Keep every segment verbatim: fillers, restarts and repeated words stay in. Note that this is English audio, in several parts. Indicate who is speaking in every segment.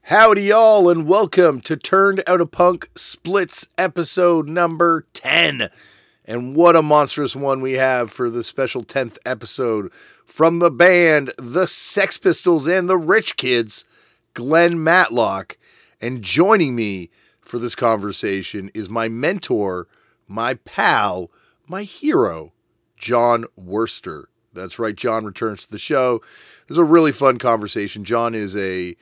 Speaker 1: Howdy, y'all, and welcome to Turned Out a Punk Splits episode number ten. And what a monstrous one we have for the special tenth episode from the band, the Sex Pistols and the Rich Kids, Glenn Matlock. And joining me for this conversation is my mentor, my pal, my hero, Jon Wurster. That's right, Jon returns to the show. This is a really fun conversation. Jon is a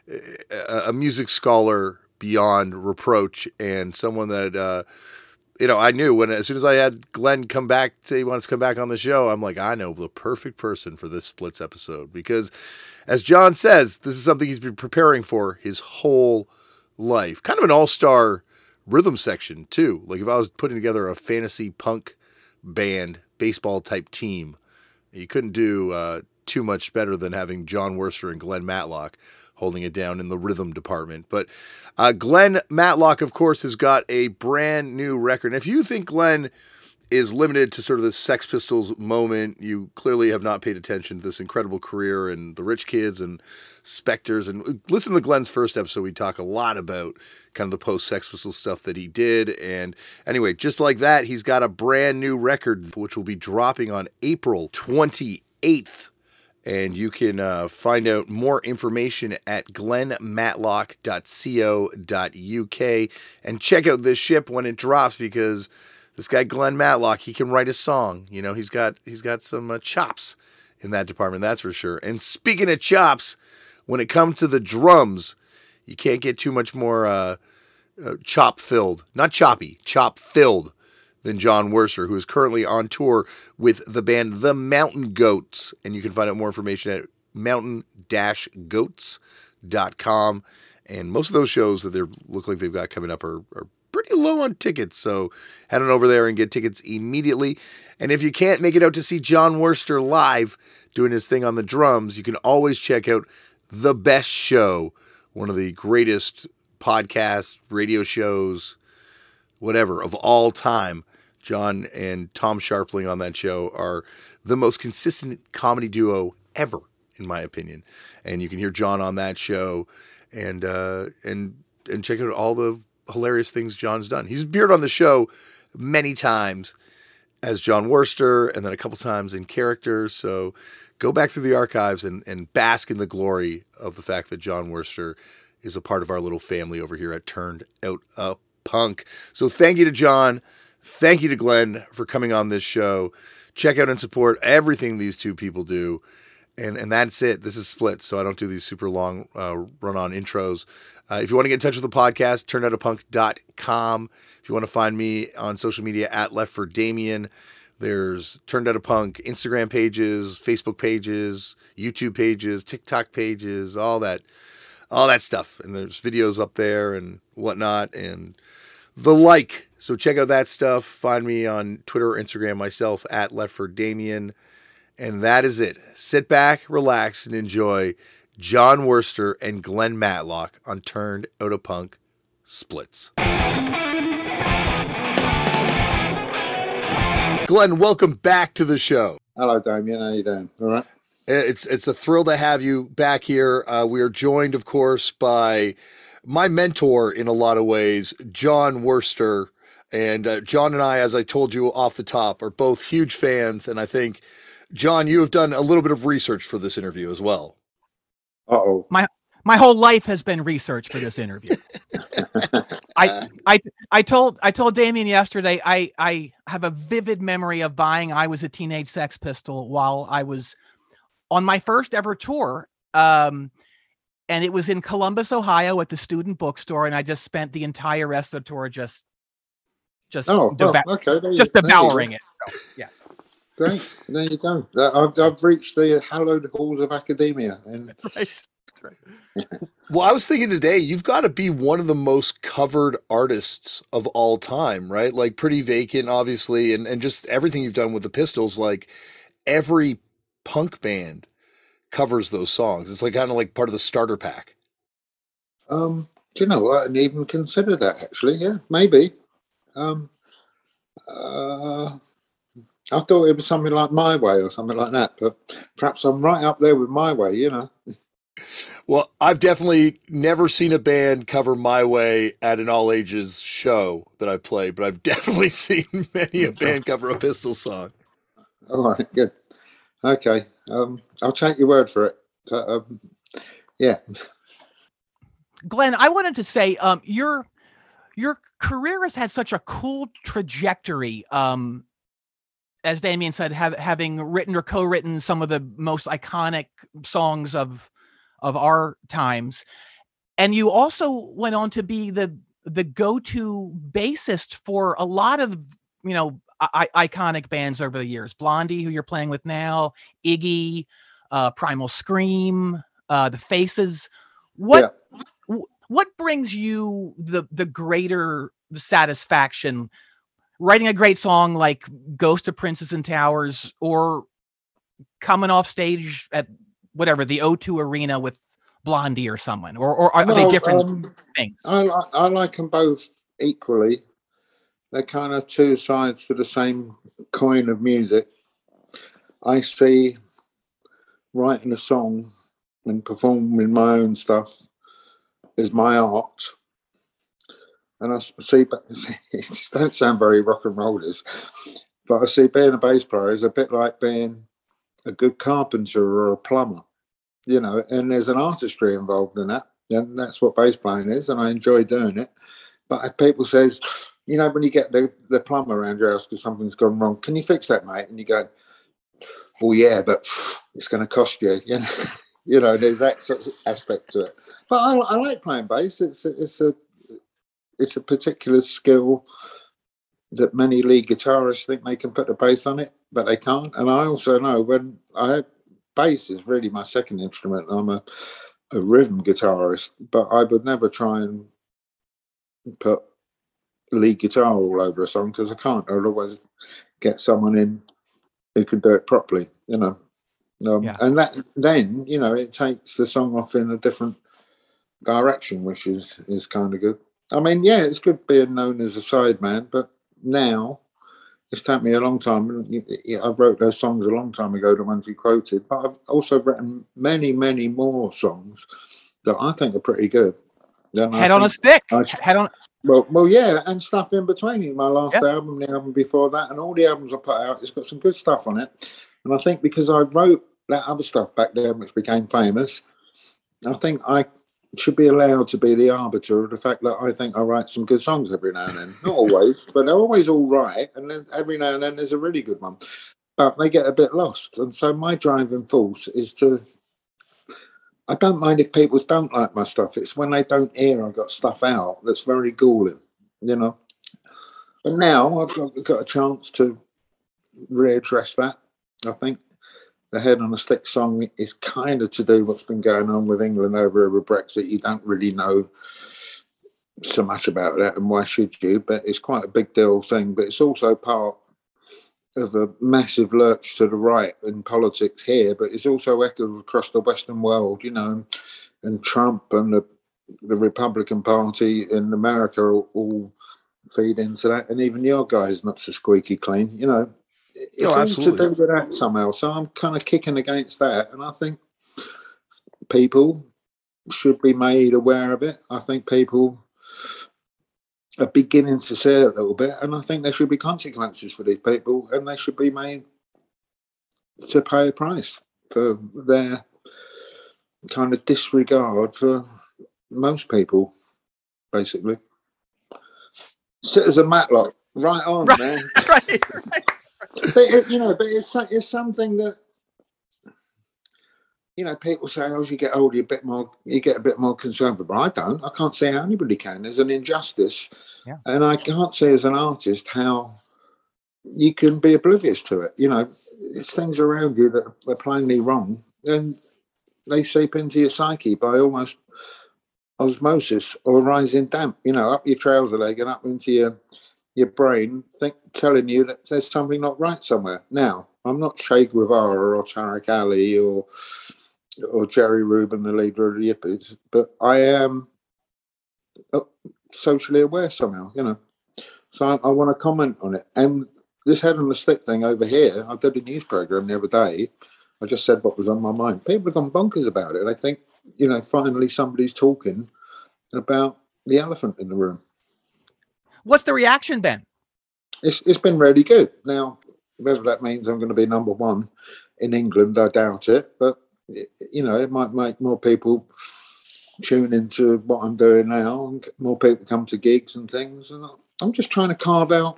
Speaker 1: a music scholar beyond reproach and someone that, uh, you know, I knew when, as soon as I had Glenn come back, say he wants to come back on the show, I'm like, I know the perfect person for this Splits episode because, as Jon says, this is something he's been preparing for his whole life. Kind of an all-star rhythm section, too. Like if I was putting together a fantasy punk band, baseball type team, you couldn't do uh, too much better than having Jon Wurster and Glenn Matlock holding it down in the rhythm department. But uh, Glenn Matlock, of course, has got a brand new record. And if you think Glenn is limited to sort of the Sex Pistols moment, you clearly have not paid attention to this incredible career and the Rich Kids and Spectres. And listen to Glenn's first episode. We talk a lot about kind of the post-Sex Pistols stuff that he did. And anyway, just like that, he's got a brand new record, which will be dropping on April twenty-eighth. And you can uh, find out more information at glenn matlock dot co dot u k and check out this ship when it drops because this guy Glenn Matlock, he can write a song. You know, he's got he's got some uh, chops in that department, that's for sure. And speaking of chops, when it comes to the drums, you can't get too much more uh, uh, chop-filled. Not choppy, chop-filled than Jon Wurster, who is currently on tour with the band The Mountain Goats. And you can find out more information at mountain dash goats dot com. And most of those shows that they look like they've got coming up are, are pretty low on tickets. So head on over there and get tickets immediately. And if you can't make it out to see Jon Wurster live doing his thing on the drums, you can always check out The Best Show, one of the greatest podcasts, radio shows, whatever, of all time. Jon and Tom Sharpling on that show are the most consistent comedy duo ever, in my opinion. And you can hear Jon on that show and uh, and and check out all the hilarious things Jon's done. He's appeared on the show many times as Jon Wurster and then a couple times in character. So go back through the archives and, and bask in the glory of the fact that Jon Wurster is a part of our little family over here at Turned Out a Punk. So thank you to Jon. Thank you to Glenn for coming on this show. Check out and support everything these two people do. And and that's it. This is Split, so I don't do these super long uh, run-on intros. Uh, if you want to get in touch with the podcast, turned out a punk dot com. If you want to find me on social media, at Left for Damien. There's Turned Out a Punk Instagram pages, Facebook pages, YouTube pages, TikTok pages, all that, all that stuff. And there's videos up there and whatnot and the like. So check out that stuff. Find me on Twitter or Instagram myself at Left for Damien. And that is it. Sit back, relax, and enjoy Jon Wurster and Glenn Matlock on Turned Out a Punk Splits. Glenn, welcome back to the show.
Speaker 2: Hello, Damien. How you doing? All right.
Speaker 1: It's it's a thrill to have you back here. Uh, we are joined, of course, by my mentor in a lot of ways, Jon Wurster. And uh, Jon and I, as I told you off the top, are both huge fans. And I think, Jon, you have done a little bit of research for this interview as well.
Speaker 2: Uh-oh.
Speaker 3: My my whole life has been research for this interview. I I I told I told Damien yesterday I I have a vivid memory of buying I Was a Teenage Sex Pistol while I was on my first ever tour. Um, and it was in Columbus, Ohio at the student bookstore. And I just spent the entire rest of the tour just just
Speaker 2: oh,
Speaker 3: deva-
Speaker 2: well, okay. There
Speaker 3: just
Speaker 2: you,
Speaker 3: devouring it. So, yes.
Speaker 2: Great. There you go. I've, I've reached the hallowed halls of academia. And
Speaker 3: That's right. That's right.
Speaker 1: Well, I was thinking today, you've got to be one of the most covered artists of all time, right? Like Pretty Vacant, obviously, and, and just everything you've done with the Pistols. Like every punk band covers those songs. It's like kind of like part of the starter pack.
Speaker 2: Um, do you know, I hadn't even considered that actually. Yeah, maybe. Um, uh, I thought it was something like My Way or something like that, but perhaps I'm right up there with My Way, you know.
Speaker 1: Well, I've definitely never seen a band cover My Way at an all ages show that I play, but I've definitely seen many a band cover a Pistol song.
Speaker 2: All right, good. Okay, um, I'll take your word for it. Uh, um, yeah.
Speaker 3: Glenn, I wanted to say, um, your your career has had such a cool trajectory. Um, as Damien said, have, having written or co-written some of the most iconic songs of of our times. And you also went on to be the the go-to bassist for a lot of, you know, I- iconic bands over the years. Blondie, who you're playing with now, Iggy, uh, Primal Scream, uh, The Faces. What
Speaker 2: Yeah.
Speaker 3: what brings you the the greater satisfaction writing a great song like Ghost of Princes and Towers, or coming off stage at whatever, the O two Arena with Blondie or someone, or, or are,
Speaker 2: well,
Speaker 3: they different
Speaker 2: um,
Speaker 3: things?
Speaker 2: I, li- I like them both equally. They're kind of two sides to the same coin of music. I see writing a song and performing my own stuff is my art. And I see, but it don't sound very rock and rollers, but I see being a bass player is a bit like being a good carpenter or a plumber, you know, and there's an artistry involved in that. And that's what bass playing is, and I enjoy doing it. But if people says, you know, when you get the, the plumber around your house because something's gone wrong, can you fix that, mate? And you go, well, yeah, but it's going to cost you. You know, you know, there's that sort of aspect to it. But I, I like playing bass. It's a, it's a it's a particular skill that many lead guitarists think they can put the bass on it, but they can't. And I also know when I bass is really my second instrument. I'm a, a rhythm guitarist, but I would never try and put lead guitar all over a song because I can't. I'd always get someone in who can do it properly, you know. Um,
Speaker 3: Yeah.
Speaker 2: And that then, you know, it takes the song off in a different direction, which is is kind of good. I mean, yeah, it's good being known as a sideman, but now it's taken me a long time. I wrote those songs a long time ago, the ones you quoted, but I've also written many, many more songs that I think are pretty good. Then
Speaker 3: Head on a stick. I, Head on.
Speaker 2: Well, well, yeah, and stuff in between. My last
Speaker 3: yeah.
Speaker 2: album, the album before that, and all the albums I put out, it's got some good stuff on it. And I think because I wrote that other stuff back then, which became famous, I think I should be allowed to be the arbiter of the fact that I think I write some good songs every now and then. Not always, but they're always all right. And then every now and then there's a really good one. But they get a bit lost. And so my driving force is to, I don't mind if people don't like my stuff. It's when they don't hear I got stuff out that's very galling, you know. But now I've got, got a chance to readdress that, I think. The Head on a Stick song is kind of to do what's been going on with England over with Brexit. You don't really know so much about that, and why should you? But it's quite a big deal thing. But it's also part of a massive lurch to the right in politics here, but it's also echoed across the Western world, you know, and, and Trump and the, the Republican Party in America all, all feed into that. And even your guy's not so squeaky clean, you know. It's
Speaker 1: No,
Speaker 2: all
Speaker 1: absolutely.
Speaker 2: to do with that somehow. So I'm kind of kicking against that. And I think people should be made aware of it. I think people are beginning to see it a little bit. And I think there should be consequences for these people. And they should be made to pay a price for their kind of disregard for most people, basically. Citizen Matlock, right on,
Speaker 3: right,
Speaker 2: man.
Speaker 3: Right, right.
Speaker 2: But it, you know, but it's it's something that, you know, people say, oh, as you get older, you bit more, you get a bit more conservative. But I don't. I can't see how anybody can. There's an injustice,
Speaker 3: yeah.
Speaker 2: And I can't see as an artist how you can be oblivious to it. You know, it's things around you that are plainly wrong, and they seep into your psyche by almost osmosis or rising damp. You know, up your trouser leg and up into your. your brain think telling you that there's something not right somewhere. Now, I'm not Che Guevara or Tariq Ali or or Jerry Rubin, the leader of the Yippies, but I am socially aware somehow, you know. So I, I want to comment on it. And this Head on the Stick thing over here, I did a news program the other day. I just said what was on my mind. People have gone bonkers about it. I think you know, finally somebody's talking about the elephant in the room.
Speaker 3: What's the reaction been?
Speaker 2: It's it's been really good. Now, whether that means I'm going to be number one in England, I doubt it. But you know, it might make more people tune into what I'm doing now, and more people come to gigs and things. And I'm just trying to carve out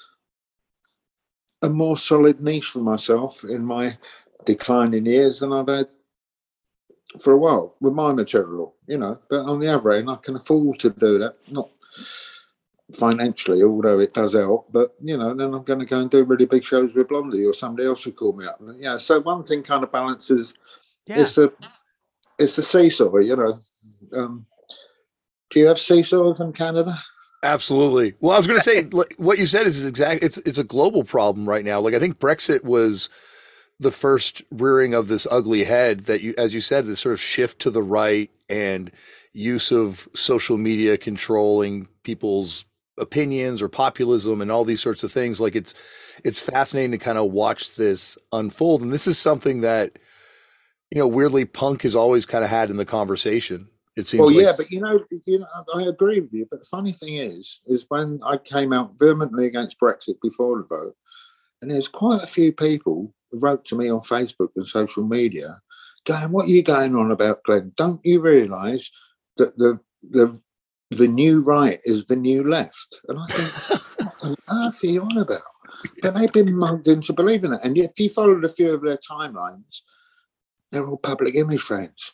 Speaker 2: a more solid niche for myself in my declining years than I've had for a while with my material, you know. But on the other hand, I can afford to do that, not financially, although it does help. But you know, then I'm going to go and do really big shows with Blondie, or somebody else will call me up. Yeah, so one thing kind of balances.
Speaker 3: Yeah.
Speaker 2: It's a it's a seesaw, you know. Um, do you have seesaws in Canada?
Speaker 1: Absolutely. Well, I was going to say, like, what you said is exact. It's it's a global problem right now. Like, I think Brexit was the first rearing of this ugly head that you, as you said, this sort of shift to the right and use of social media controlling people's opinions or populism and all these sorts of things. Like, it's it's fascinating to kind of watch this unfold. And this is something that, you know, weirdly punk has always kind of had in the conversation. It seems
Speaker 2: well,
Speaker 1: like...
Speaker 2: yeah, but you know, you know, I agree with you. But the funny thing is, is when I came out vehemently against Brexit before the vote, and there's quite a few people who wrote to me on Facebook and social media, going, "What are you going on about, Glenn? Don't you realise that the the the new right is the new left?" And I think, what on earth are you on about? But they've been mugged into believing it. And if you followed a few of their timelines, they're all public image fans.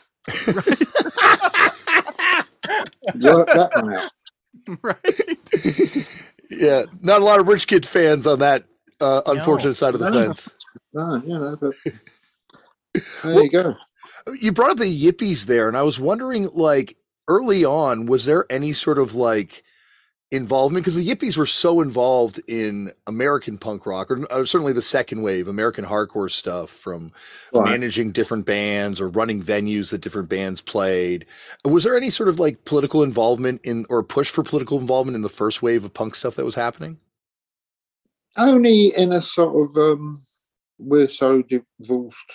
Speaker 2: Work that one out.
Speaker 3: Right.
Speaker 1: Yeah, not a lot of rich kid fans on that uh, unfortunate no, side of the
Speaker 2: no,
Speaker 1: fence.
Speaker 2: No, you know, but there
Speaker 1: well,
Speaker 2: you go.
Speaker 1: You brought up the Yippies there, and I was wondering, like, early on, was there any sort of like involvement? Because the Yippies were so involved in American punk rock, or, or certainly the second wave, American hardcore stuff, from right. managing different bands or running venues that different bands played. Was there any sort of like political involvement in, or push for political involvement in the first wave of punk stuff that was happening?
Speaker 2: Only in a sort of, um, we're so divorced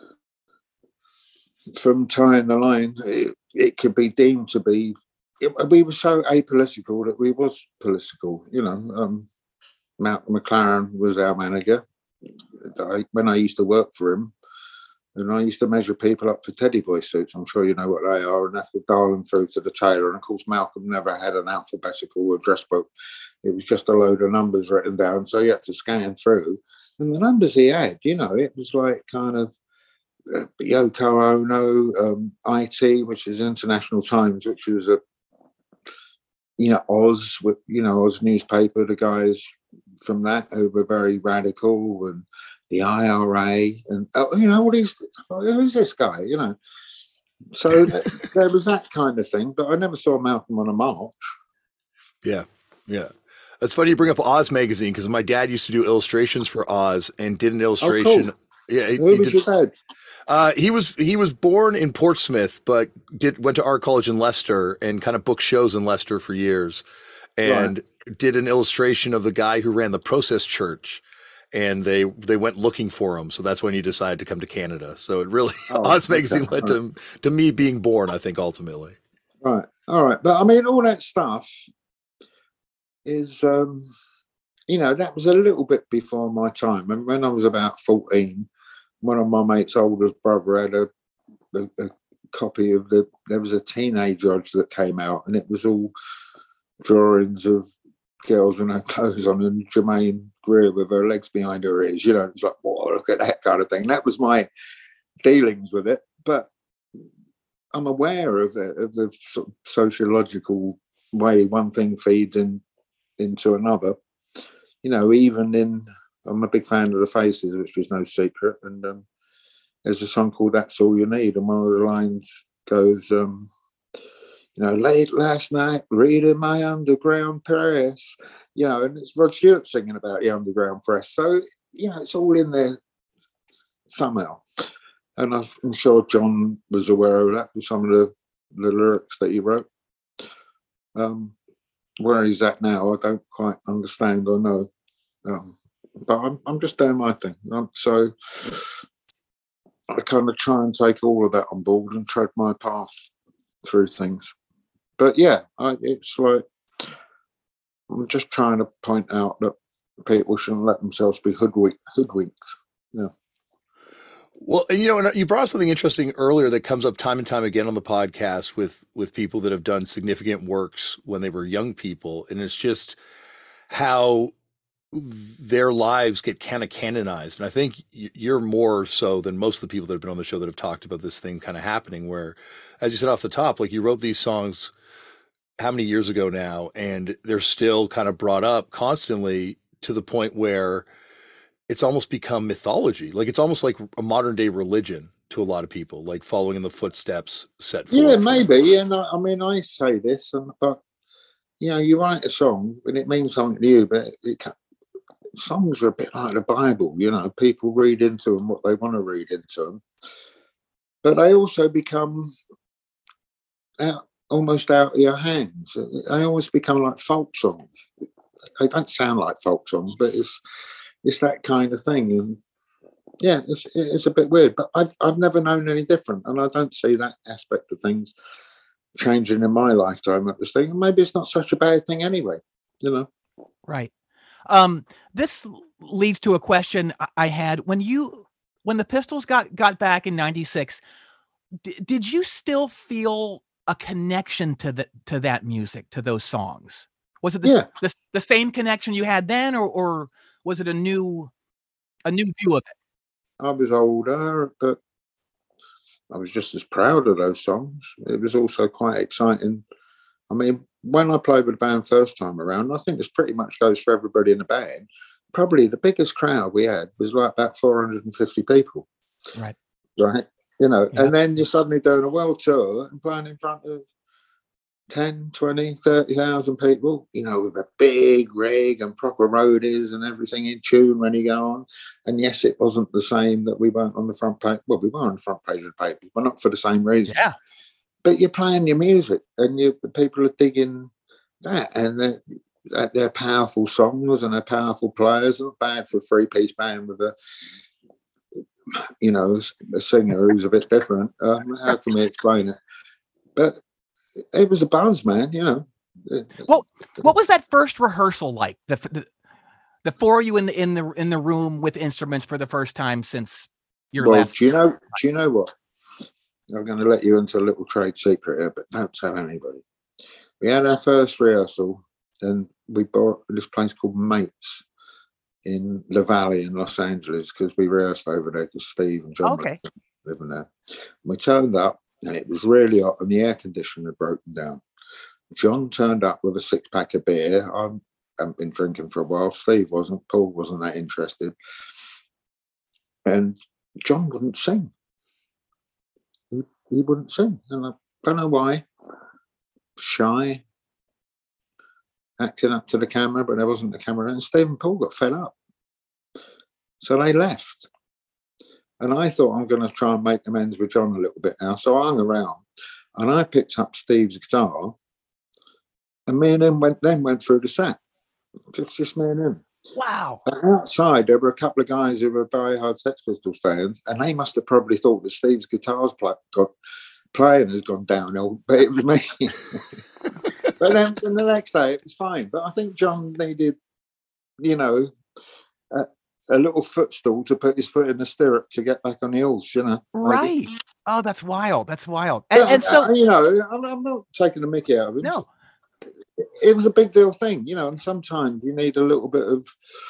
Speaker 2: from tying the line, it, it could be deemed to be. It, we were so apolitical that we was political, you know. Um, Malcolm McLaren was our manager. I, when I used to work for him, and I used to measure people up for Teddy Boy suits. I'm sure you know what they are, and have to dial them through to the tailor. And of course, Malcolm never had an alphabetical address book. It was just a load of numbers written down, so you had to scan through. And the numbers he had, you know, it was like kind of uh, Yoko Ono, um, I T, which is International Times, which was a you know, Oz, with you know, Oz newspaper, the guys from that who were very radical, and the I R A, and oh, you know, all these, who's this guy, you know? So th- there was that kind of thing, but I never saw Malcolm on a march.
Speaker 1: Yeah, yeah. It's funny you bring up Oz magazine, because my dad used to do illustrations for Oz and did an illustration.
Speaker 2: Oh, cool.
Speaker 1: Yeah, he,
Speaker 2: who
Speaker 1: he
Speaker 2: was
Speaker 1: did,
Speaker 2: your dad?
Speaker 1: Uh, he was he was born in Portsmouth, but did went to art college in Leicester and kind of booked shows in Leicester for years, and right. did an illustration of the guy who ran the Process Church, and they they went looking for him. So that's when he decided to come to Canada. So it really oh, Oz magazine okay. led right. to to me being born, I think, ultimately.
Speaker 2: Right. All right. But I mean, all that stuff is, um, you know, that was a little bit before my time. And when I was about fourteen. One of my mates' oldest brother had a, a, a copy of the. There was a Teenage Judge that came out, and it was all drawings of girls with no clothes on, and Jermaine Greer with her legs behind her ears. You know, it's like, oh, look at that kind of thing. That was my dealings with it. But I'm aware of the, of the sort of sociological way one thing feeds in into another. You know, even in. I'm a big fan of the Faces, which is no secret. And um, there's a song called That's All You Need. And one of the lines goes, um, you know, late last night, reading my underground press. You know, and it's Rod Stewart singing about the underground press. So, you know, it's all in there somehow. And I'm sure John was aware of that with some of the, the lyrics that he wrote. Um, where he's at now, I don't quite understand or know. Um, But I'm I'm just doing my thing. Um, so I kind of try and take all of that on board and tread my path through things. But yeah, I, it's like I'm just trying to point out that people shouldn't let themselves be hoodwinked. hoodwinked. Yeah.
Speaker 1: Well, and you know, and you brought up something interesting earlier that comes up time and time again on the podcast with with people that have done significant works when they were young people, and it's just how their lives get kind of canonized. And I think you're more so than most of the people that have been on the show that have talked about this thing kind of happening, where, as you said off the top, like you wrote these songs how many years ago now, and they're still kind of brought up constantly to the point where it's almost become mythology. Like it's almost like a modern day religion to a lot of people, like following in the footsteps set forth.
Speaker 2: Yeah, maybe. And I, I mean, I say this, and but you know, you write a song and it means something to you, but it can, songs are a bit like the Bible. You know, people read into them what they want to read into them, but they also become out, almost out of your hands. They always become like folk songs. They don't sound like folk songs, but it's it's that kind of thing. And yeah, it's it's a bit weird, but I've I've never known any different, and I don't see that aspect of things changing in my lifetime at this thing. And maybe it's not such a bad thing anyway, you know.
Speaker 3: Right. Um, this leads to a question I had when you when the Pistols got got back in ninety-six. D- did you still feel a connection to the to that music, to those songs? Was it the,
Speaker 2: Yeah.
Speaker 3: the, the same connection you had then, or or was it a new a new view of it?
Speaker 2: I was older, but I was just as proud of those songs. It was also quite exciting. I mean, when I played with the band first time around, I think this pretty much goes for everybody in the band. Probably the biggest crowd we had was like about four hundred fifty people.
Speaker 3: Right.
Speaker 2: Right. You know,
Speaker 3: Yeah.
Speaker 2: and then you're suddenly doing a world tour and playing in front of ten, twenty, thirty thousand people, you know, with a big rig and proper roadies and everything in tune when you go on. And yes, it wasn't the same that we weren't on the front page. Well, we were on the front page of the paper, but not for the same reason.
Speaker 3: Yeah.
Speaker 2: But you're playing your music and you the people are digging that, and they're, they're powerful songs and they're powerful players. Not bad for a three-piece band with a, you know, a singer who's a bit different. Um, how can we explain it? But it was a buzz, man, you know.
Speaker 3: Well, what was that first rehearsal like? The, the the four of you in the in the in the room with instruments for the first time since your
Speaker 2: well,
Speaker 3: last.
Speaker 2: Do you know? Do you know what? I'm going to let you into a little trade secret here, but don't tell anybody. We had our first rehearsal, and we bought this place called Mates in La Valley in Los Angeles because we rehearsed over there because Steve and John
Speaker 3: Okay.
Speaker 2: were living there. And we turned up, and it was really hot, and the air conditioner had broken down. John turned up with a six pack of beer. I haven't been drinking for a while. Steve wasn't. Paul wasn't that interested. And John wouldn't sing. He, he wouldn't sing. And I don't know why. Shy. Acting up to the camera, but there wasn't a camera. And Steve and Paul got fed up. So they left. And I thought I'm going to try and make amends with John a little bit now. So I hung around and I picked up Steve's guitar. And me and him went then went through the set. Just, just me and him.
Speaker 3: Wow.
Speaker 2: And outside, there were a couple of guys who were diehard Sex Pistols fans, and they must have probably thought that Steve's guitar's play, got, playing has gone downhill, but it was me. But then, then the next day, it was fine. But I think John needed, you know, a, a little footstool to put his foot in the stirrup to get back on the horse, you know.
Speaker 3: Right. Oh, that's wild. That's wild. And,
Speaker 2: But,
Speaker 3: and so,
Speaker 2: uh, you know, I'm, I'm not taking the mickey out of him.
Speaker 3: no.
Speaker 2: It was a big deal thing, you know, and sometimes you need a little bit of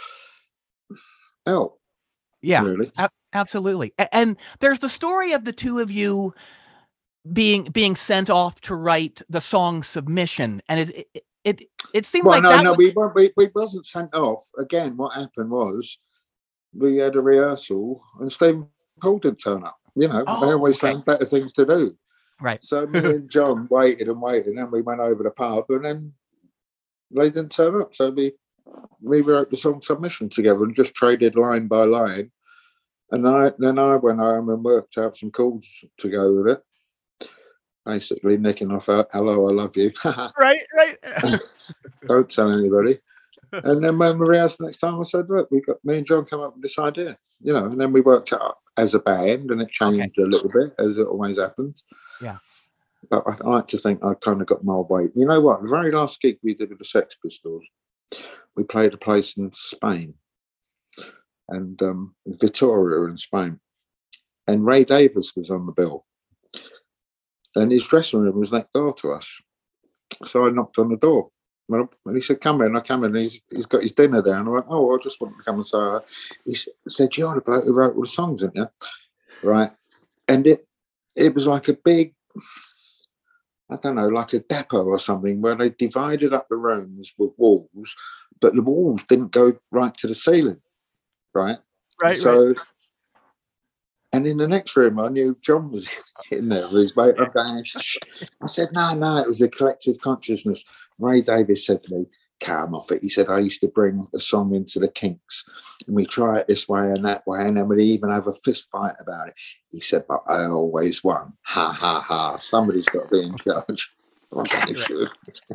Speaker 2: help.
Speaker 3: Yeah,
Speaker 2: really.
Speaker 3: a- absolutely. A- And there's the story of the two of you being being sent off to write the song Submission, and it it it, it seemed
Speaker 2: Well,
Speaker 3: like
Speaker 2: no,
Speaker 3: that
Speaker 2: no,
Speaker 3: was,
Speaker 2: we, weren't- we we wasn't sent off. Again, what happened was we had a rehearsal and Stephen Paul didn't turn up. You know,
Speaker 3: Oh,
Speaker 2: they always
Speaker 3: okay.
Speaker 2: found better things to do.
Speaker 3: right.
Speaker 2: So me and John waited and waited, and then we went over the pub, and then they didn't turn up. So we rewrote the song Submission together and just traded line by line. And I then I went home and worked out some chords to go with it. Basically, nicking off "Hello, I love you."
Speaker 3: Right, right.
Speaker 2: Don't tell anybody. And then when we rehearsed next time, I said, look, we got me and John come up with this idea, you know, and then we worked it up as a band, and it changed okay. a little bit, as it always happens.
Speaker 3: Yeah.
Speaker 2: But I, I like to think I kind of got my way. You know what? The very last gig we did with the Sex Pistols, we played a place in Spain, and um, Vitoria in Spain, and Ray Davies was on the bill, and his dressing room was next door to us. So I knocked on the door. And he said, come in. I come in, and he's, he's got his dinner down. I went, oh, I just wanted to come and say hi. He said, you're the bloke who wrote all the songs, aren't you? Right. And it it was like a big, I don't know, like a depot or something, where they divided up the rooms with walls, but the walls didn't go right to the ceiling. Right.
Speaker 3: Right.
Speaker 2: So,
Speaker 3: right.
Speaker 2: And in the next room, I knew John was in there with his mate. I'm going, shh. I said, no, no, it was a collective consciousness. Ray Davies said to me, calm off it. He said, I used to bring a song into the Kinks, and we try it this way and that way, and then we'd even have a fist fight about it. He said, but I always won. Ha, ha, ha. Somebody's got to be in charge. Okay, sure.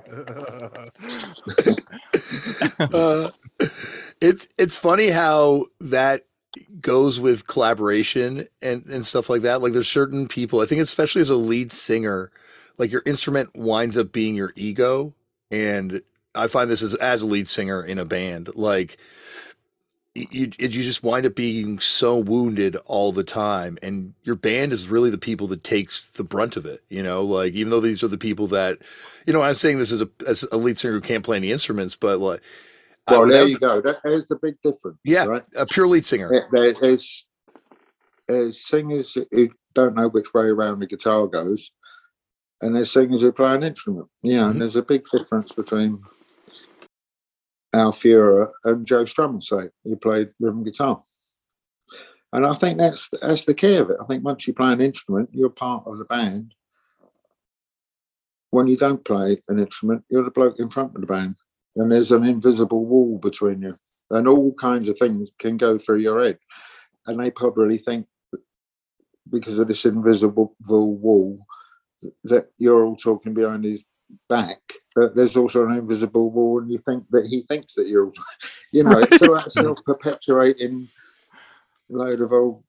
Speaker 1: uh, it's, it's funny how that goes with collaboration and, and stuff like that. Like there's certain people, I think especially as a lead singer, like your instrument winds up being your ego. And I find this as, as a lead singer in a band, like you, you just wind up being so wounded all the time. And your band is really the people that takes the brunt of it. You know, like, even though these are the people that, you know, I'm saying this as a, as a lead singer who can't play any instruments, but like,
Speaker 2: well, there you go. That is the big difference.
Speaker 1: Yeah,
Speaker 2: right?
Speaker 1: A pure lead singer.
Speaker 2: There, there's, there's singers who don't know which way around the guitar goes, and there's singers who play an instrument. You know, mm-hmm. and there's a big difference between Al Fura and Joe Strummer, say, who played rhythm guitar. And I think that's that's the key of it. I think once you play an instrument, you're part of the band. When you don't play an instrument, you're the bloke in front of the band. And there's an invisible wall between you. And all kinds of things can go through your head. And they probably think, because of this invisible wall, that you're all talking behind his back. But there's also an invisible wall, and you think that he thinks that you're all, you know, it's all that self-perpetuating load of old...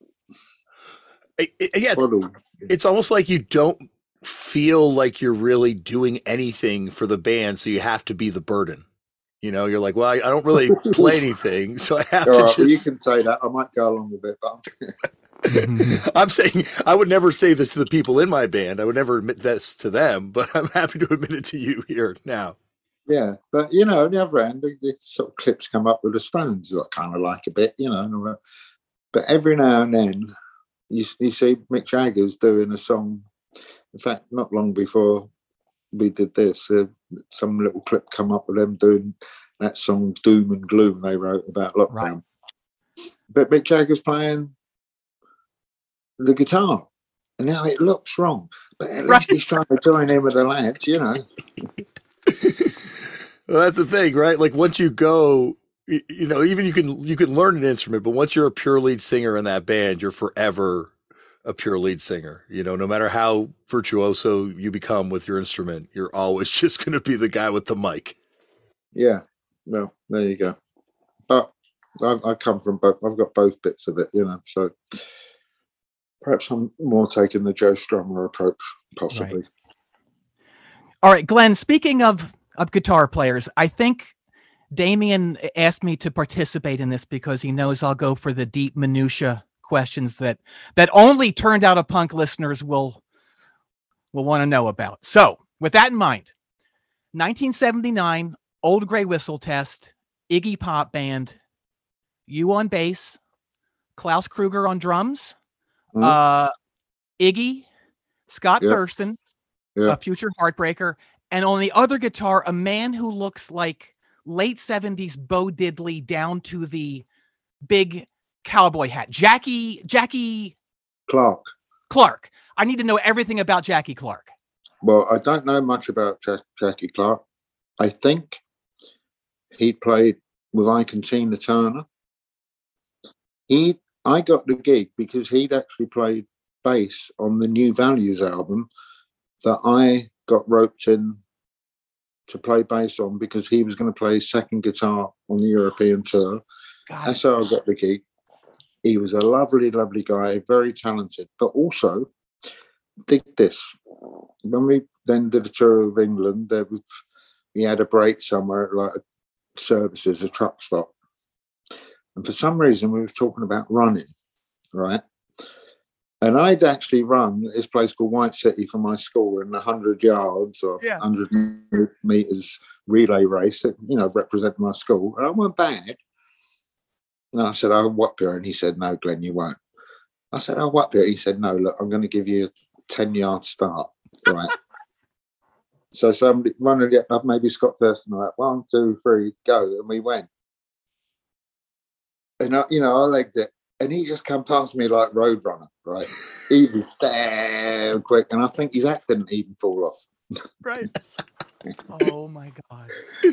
Speaker 1: It, it, yeah, it's, it's almost like you don't feel like you're really doing anything for the band, so you have to be the burden. You know, you're like, well, I, I don't really play anything, so I have
Speaker 2: All
Speaker 1: to
Speaker 2: right,
Speaker 1: just...
Speaker 2: Well, you can say that. I might go along with it, but...
Speaker 1: I'm saying I would never say this to the people in my band. I would never admit this to them, but I'm happy to admit it to you here now.
Speaker 2: Yeah, but, you know, on the other end, the, the sort of clips come up with the Stones, who I kind of like a bit, you know. But every now and then, you, you see Mick Jagger's doing a song. In fact, not long before we did this, uh, some little clip come up with them doing that song Doom and Gloom they wrote about lockdown. Right. But Mick Jagger's playing the guitar, and now it looks wrong. But at right. least he's trying to join in with the lads, you know.
Speaker 1: Well, that's the thing, right? Like once you go, you know, even you can you can learn an instrument, but once you're a pure lead singer in that band, you're forever a pure lead singer. You know, no matter how virtuoso you become with your instrument, you're always just going to be the guy with the mic.
Speaker 2: Yeah, well, there you go. But I, I come from both. I've got both bits of it, you know. So perhaps I'm more taking the Joe Strummer approach, possibly.
Speaker 3: Right. All right, Glenn. Speaking of of guitar players, I think Damien asked me to participate in this because he knows I'll go for the deep minutia questions that that only Turned Out a Punk listeners will will want to know about. So with that in mind, nineteen seventy-nine, Old Grey Whistle Test, Iggy Pop Band, you on bass, Klaus Kruger on drums, mm-hmm. uh, Iggy, Scott yep. Thurston, yep. a future heartbreaker, and on the other guitar, a man who looks like late seventies Bo Diddley down to the big cowboy hat. Jackie, Jackie
Speaker 2: Clark.
Speaker 3: Clark. I need to know everything about Jackie Clark.
Speaker 2: Well, I don't know much about Jack, Jackie Clark. I think he played with Ike and Tina Turner. He, I got the gig because he'd actually played bass on the New Values album that I got roped in to play bass on because he was going to play second guitar on the European tour.
Speaker 3: God.
Speaker 2: That's how I got the gig. He was a lovely, lovely guy, very talented, but also, dig this. When we then did a tour of England, there was, we had a break somewhere at like a services, a truck stop. And for some reason, we were talking about running, right? And I'd actually run this place called White City from my school in one hundred yards or
Speaker 3: Yeah.
Speaker 2: one hundred meters relay race that, you know, represented my school. And I went bad. And I said, I'll whop you. And he said, no, Glenn, you won't. I said, I'll whop you. He said, no, look, I'm going to give you a ten yard start. Right. So somebody running it up, maybe Scott first, and I'm like, one, two, three, go. And we went. And, I, you know, I legged it. And he just come past me like Roadrunner, right? He was damn quick. And I think his act didn't even fall off.
Speaker 3: Right. Oh, my God.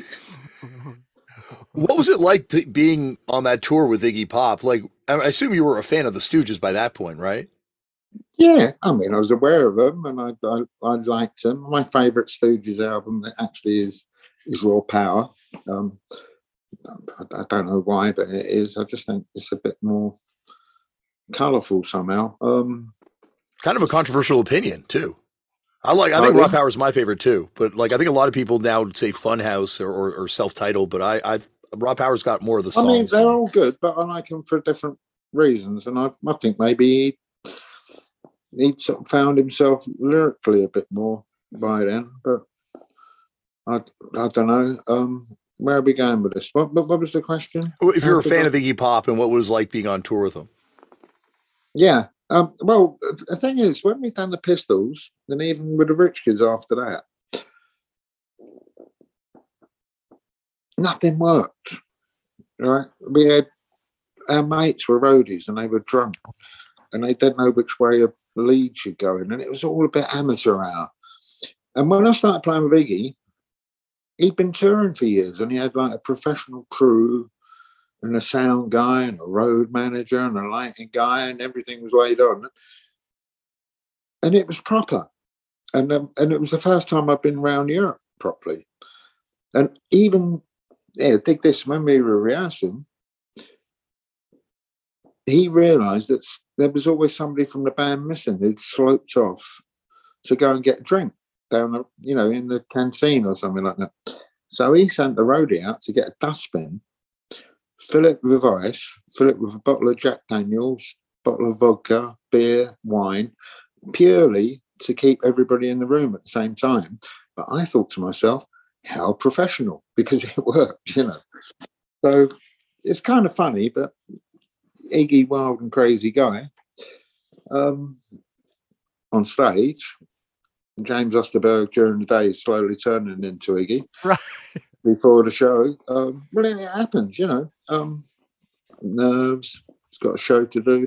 Speaker 1: What was it like b- being on that tour with Iggy Pop? Like, I I assume you were a fan of the Stooges by that point, right?
Speaker 2: Yeah, I mean, I was aware of them and I I, I liked them. My favourite Stooges album actually is is Raw Power. Um, I, I don't know why, but it is. I just think it's a bit more colourful somehow. Um,
Speaker 1: Kind of a controversial opinion too. I like. I think
Speaker 2: Oh,
Speaker 1: Raw
Speaker 2: yeah?
Speaker 1: Power is my favorite too. But like, I think a lot of people now say Funhouse or, or, or self-titled. But I, I Raw Power's got more of the
Speaker 2: I
Speaker 1: songs.
Speaker 2: mean,
Speaker 1: for
Speaker 2: they're
Speaker 1: me.
Speaker 2: all good, but I like them for different reasons. And I, I think maybe he, he'd sort of found himself lyrically a bit more by then. But I, I don't know. Um, where are we going with this? What, what, what was the question?
Speaker 1: If you're a
Speaker 2: How
Speaker 1: fan
Speaker 2: did
Speaker 1: of Iggy Pop and what it was like being on tour with him.
Speaker 2: Yeah. Um, well, the thing is, when we done the Pistols, and even with the Rich Kids after that, nothing worked. Right? We had our mates were roadies and they were drunk and they didn't know which way a lead should go in, and it was all a bit amateur hour. And when I started playing with Iggy, he'd been touring for years and he had like a professional crew and a sound guy and a road manager and a lighting guy, and everything was laid on. And it was proper. And um, and it was the first time I've been around Europe properly. And even, yeah, dig this, when we were rehearsing, he realised that there was always somebody from the band missing who'd sloped off to go and get a drink down the, you know, in the canteen or something like that. So he sent the roadie out to get a dustbin, fill it with ice, fill it with a bottle of Jack Daniels, bottle of vodka, beer, wine, purely to keep everybody in the room at the same time. But I thought to myself, how professional, because it worked, you know. So it's kind of funny, but Iggy, wild and crazy guy. Um, on stage, James Osterberg during the day is slowly turning into Iggy.
Speaker 3: Right.
Speaker 2: Before the show, um, well, it happens, you know. Um, nerves, he's got a show to do.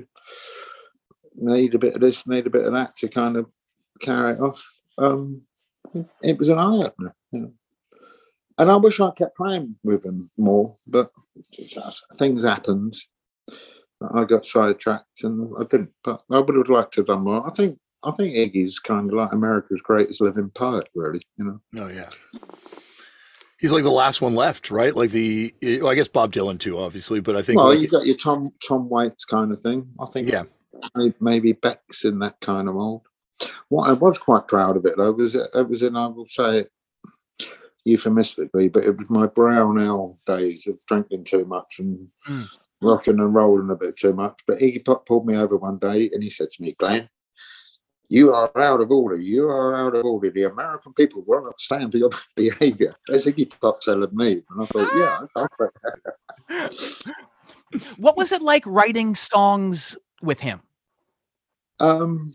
Speaker 2: Need a bit of this, need a bit of that to kind of carry it off. Um, it was an eye opener, you know. And I wish I kept playing with him more, but things happened. I got sidetracked and I didn't. But I would have liked to have done more. I think I think Iggy's kind of like America's greatest living poet, really. You know.
Speaker 1: Oh yeah. He's like the last one left, right? Like the, well, I guess Bob Dylan too, obviously, but I think.
Speaker 2: Well,
Speaker 1: like,
Speaker 2: you got your Tom Tom Waits kind of thing. I think.
Speaker 1: Yeah.
Speaker 2: Maybe Beck's in that kind of mold. What I was quite proud of it though was it, it was in, I will say it euphemistically, but it was my brown ale days of drinking too much and
Speaker 3: Mm.
Speaker 2: rocking and rolling a bit too much. But Iggy Pop pulled me over one day and he said to me, Glenn, you are out of order. You are out of order. The American people will not stand for your behaviour. That's Iggy Pop telling me. And I thought, yeah, I
Speaker 3: What was it like writing songs with him?
Speaker 2: Um,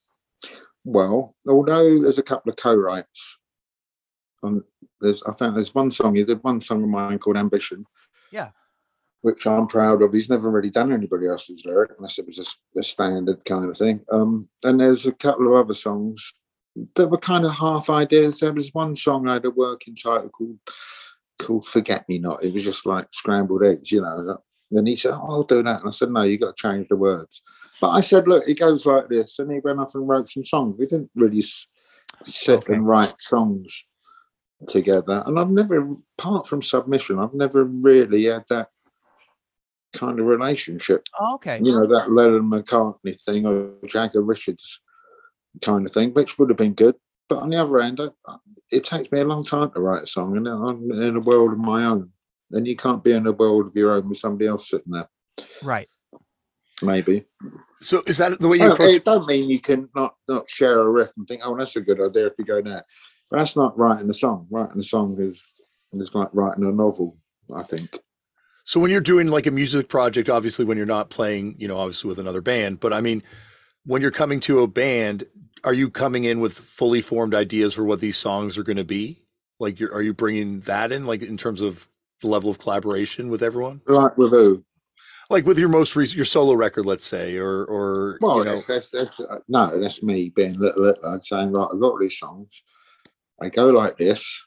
Speaker 2: well, although there's a couple of co-writes, um, there's I think there's one song he did one song of mine called Ambition,
Speaker 3: Yeah.
Speaker 2: which I'm proud of. He's never really done anybody else's lyric unless it was a, a standard kind of thing. Um, and there's a couple of other songs that were kind of half ideas. There was one song I had a working title called called Forget Me Not. It was just like scrambled eggs, you know. And he said, oh, I'll do that. And I said, no, you got to change the words. But I said, look, it goes like this. And he went off and wrote some songs. We didn't really s- sit
Speaker 3: Okay.
Speaker 2: and write songs together. And I've never, apart from Submission, I've never really had that kind of relationship.
Speaker 3: Oh, okay.
Speaker 2: You know, that Lennon McCartney thing or Jagger Richards kind of thing, which would have been good. But on the other hand, I, it takes me a long time to write a song, and I'm in a world of my own. And you can't be in a world of your own with somebody else sitting there.
Speaker 3: Right.
Speaker 2: Maybe.
Speaker 1: So is that the way you
Speaker 2: well,
Speaker 1: approach
Speaker 2: it? Don't mean you can not, not share a riff and think, oh, that's a good idea if you go there. But that's not writing a song. Writing a song is, is like writing a novel, I think.
Speaker 1: So when you're doing like a music project, obviously when you're not playing, you know, obviously with another band, but I mean, when you're coming to a band, are you coming in with fully formed ideas for what these songs are going to be? Like, you're, are you bringing that in, like in terms of the level of collaboration with everyone?
Speaker 2: Like with who?
Speaker 1: Like with your most recent, your solo record, let's say, or, or,
Speaker 2: well,
Speaker 1: you know.
Speaker 2: that's, that's, that's, uh, no, that's me being little, little, I'd saying, right, I've got these songs. They go like this.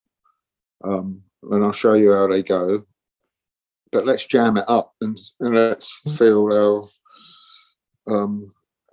Speaker 2: Um, and I'll show you how they go. But let's jam it up and, and let's feel how, um,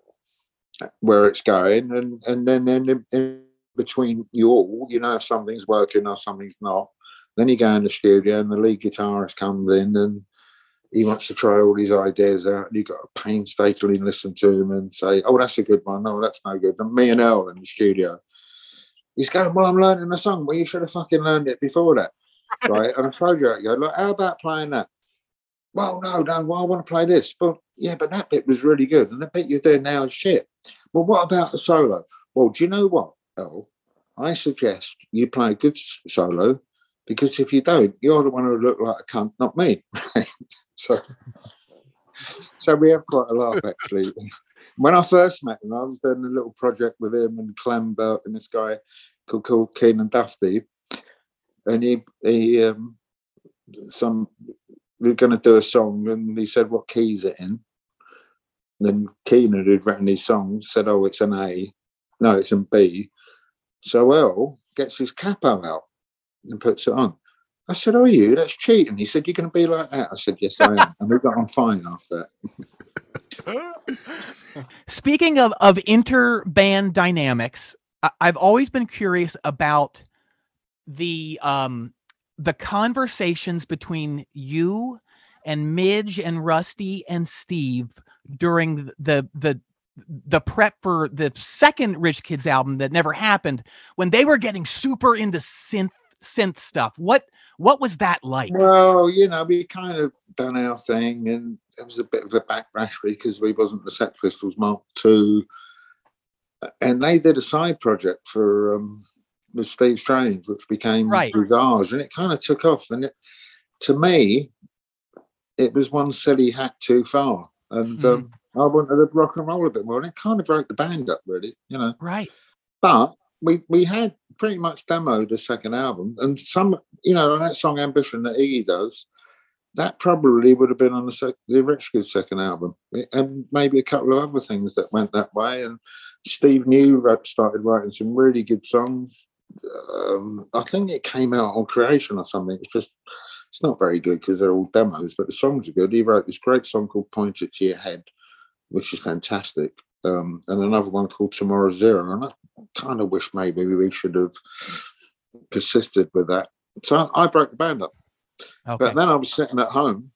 Speaker 2: where it's going, and and then then in, in between you all, you know, if something's working or something's not, then you go in the studio and the lead guitarist comes in and he wants to try all these ideas out, and you've got to painstakingly listen to him and say, oh, that's a good one, no, that's no good. And me and Earl in the studio, he's going, well, I'm learning a song. Well, you should have fucking learned it before that. Right? And I told you, I go, look, how about playing that? Well, no, no, well, I want to play this. But yeah, but that bit was really good. And the bit you're doing now is shit. Well, what about the solo? Well, do you know what, El? I suggest you play a good solo, because if you don't, you're the one who look like a cunt, not me. so, so we have quite a laugh, actually. When I first met him, I was doing a little project with him and Clem Burke and this guy called, called Keenan Duffy. And he, he um, some... we were going to do a song, and he said, what key is it in? And then Keenan, who'd written these songs, said, oh, it's an A. No, it's in B. So Earl gets his capo out and puts it on. I said, oh, are you? That's cheating. He said, you're going to be like that? I said, yes, I am. And we got on fine after that.
Speaker 3: Speaking of, of inter-band dynamics, I, I've always been curious about the... um. the conversations between you and Midge and Rusty and Steve during the the the prep for the second Rich Kids album that never happened, when they were getting super into synth synth stuff. What what was that like?
Speaker 2: Well, you know, we kind of done our thing, and it was a bit of a backlash because we wasn't the Sex Pistols Mark two, and they did a side project for um with Steve Strange, which became
Speaker 3: right.
Speaker 2: Visage, and it kind of took off. And it, to me, it was one silly hack too far. And mm. um, I wanted to rock and roll a bit more, and it kind of broke the band up, really, you know.
Speaker 3: Right.
Speaker 2: But we we had pretty much demoed the second album, and some, you know, that song Ambition that Iggy does, that probably would have been on the, sec- the Rich Kids second album, and maybe a couple of other things that went that way. And Steve New started writing some really good songs. Um, I think it came out on Creation or something. It's just, it's not very good because they're all demos, but the songs are good. He wrote this great song called Point It to Your Head, which is fantastic. Um, and another one called Tomorrow Zero. And I kind of wish maybe we should have persisted with that. So I broke the band up. Okay. But then I was sitting at home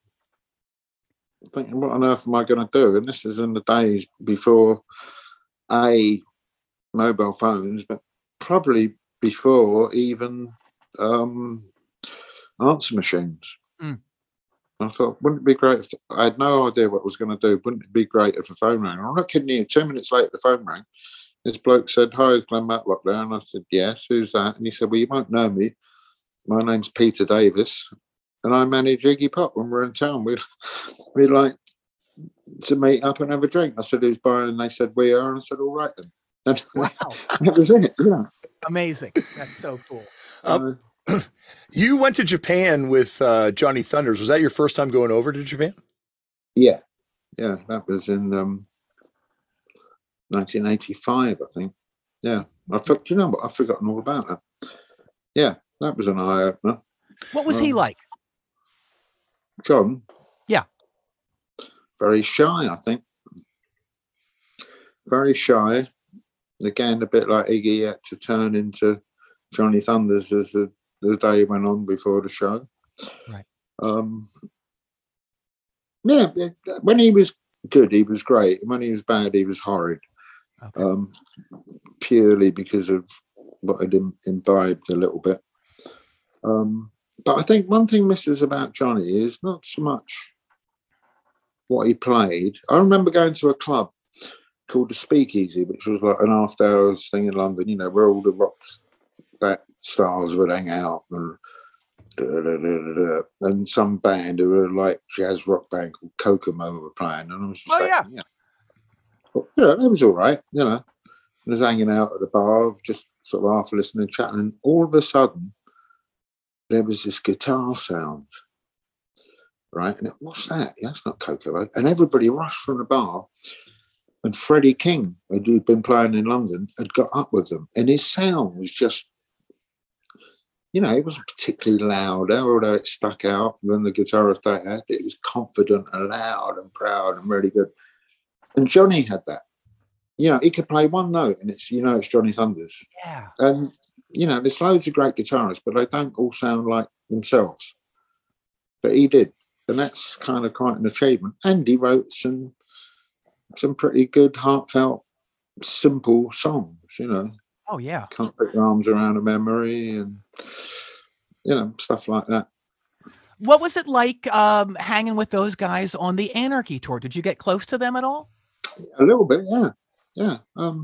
Speaker 2: thinking, what on earth am I going to do? And this is in the days before A, mobile phones, but probably before even um, answer machines. Mm. I thought, wouldn't it be great if I had no idea what I was going to do? Wouldn't it be great if the phone rang? I'm not kidding you. Two minutes later, the phone rang. This bloke said, hi, is Glenn Matlock there? And I said, yes, who's that? And he said, well, you won't know me. My name's Peter Davis, and I manage Iggy Pop when we're in town. We'd, we'd like to meet up and have a drink. I said, who's buying? And they said, we are. And I said, all right then. And
Speaker 3: wow.
Speaker 2: That was it. Yeah.
Speaker 3: Amazing. That's so cool.
Speaker 1: Uh, you went to Japan with uh, Johnny Thunders. Was that your first time going over to Japan?
Speaker 2: Yeah. Yeah. That was in um, nineteen eighty-five, I think. Yeah. I for, you know what? I've forgotten all about that. Yeah. That was an eye opener.
Speaker 3: What was um, he like?
Speaker 2: John?
Speaker 3: Yeah.
Speaker 2: Very shy, I think. Very shy. Again, a bit like Iggy, had to turn into Johnny Thunders as the, the day went on before the show.
Speaker 3: Right.
Speaker 2: Um, yeah, when he was good, he was great. When he was bad, he was horrid.
Speaker 3: Okay.
Speaker 2: Um, purely because of what I'd im- imbibed a little bit. Um, but I think one thing misses about Johnny is not so much what he played. I remember going to a club called the Speakeasy, which was like an after hours thing in London, you know, where all the rock that stars would hang out and da, da, da, da, da. And some band who were like jazz rock band called Kokomo were playing, and I was just
Speaker 3: Oh,
Speaker 2: like,
Speaker 3: yeah.
Speaker 2: yeah, well, you know, that was all right, you know. I was hanging out at the bar, just sort of half listening, chatting, and all of a sudden there was this guitar sound, right? And it, what's that? Yeah, that's not Kokomo. And everybody rushed from the bar. And Freddie King, who'd been playing in London, had got up with them. And his sound was just, you know, it wasn't particularly loud, although it stuck out than the guitarist I had. It was confident and loud and proud and really good. And Johnny had that. You know, he could play one note and it's, you know, it's Johnny Thunders.
Speaker 3: Yeah.
Speaker 2: And, you know, there's loads of great guitarists, but they don't all sound like themselves. But he did. And that's kind of quite an achievement. And he wrote some some pretty good, heartfelt, simple songs, you know.
Speaker 3: Oh, yeah.
Speaker 2: Can't put your arms around a memory and, you know, stuff like that.
Speaker 3: What was it like um, hanging with those guys on the Anarchy tour? Did you get close to them at all?
Speaker 2: A little bit, yeah. Yeah. Um,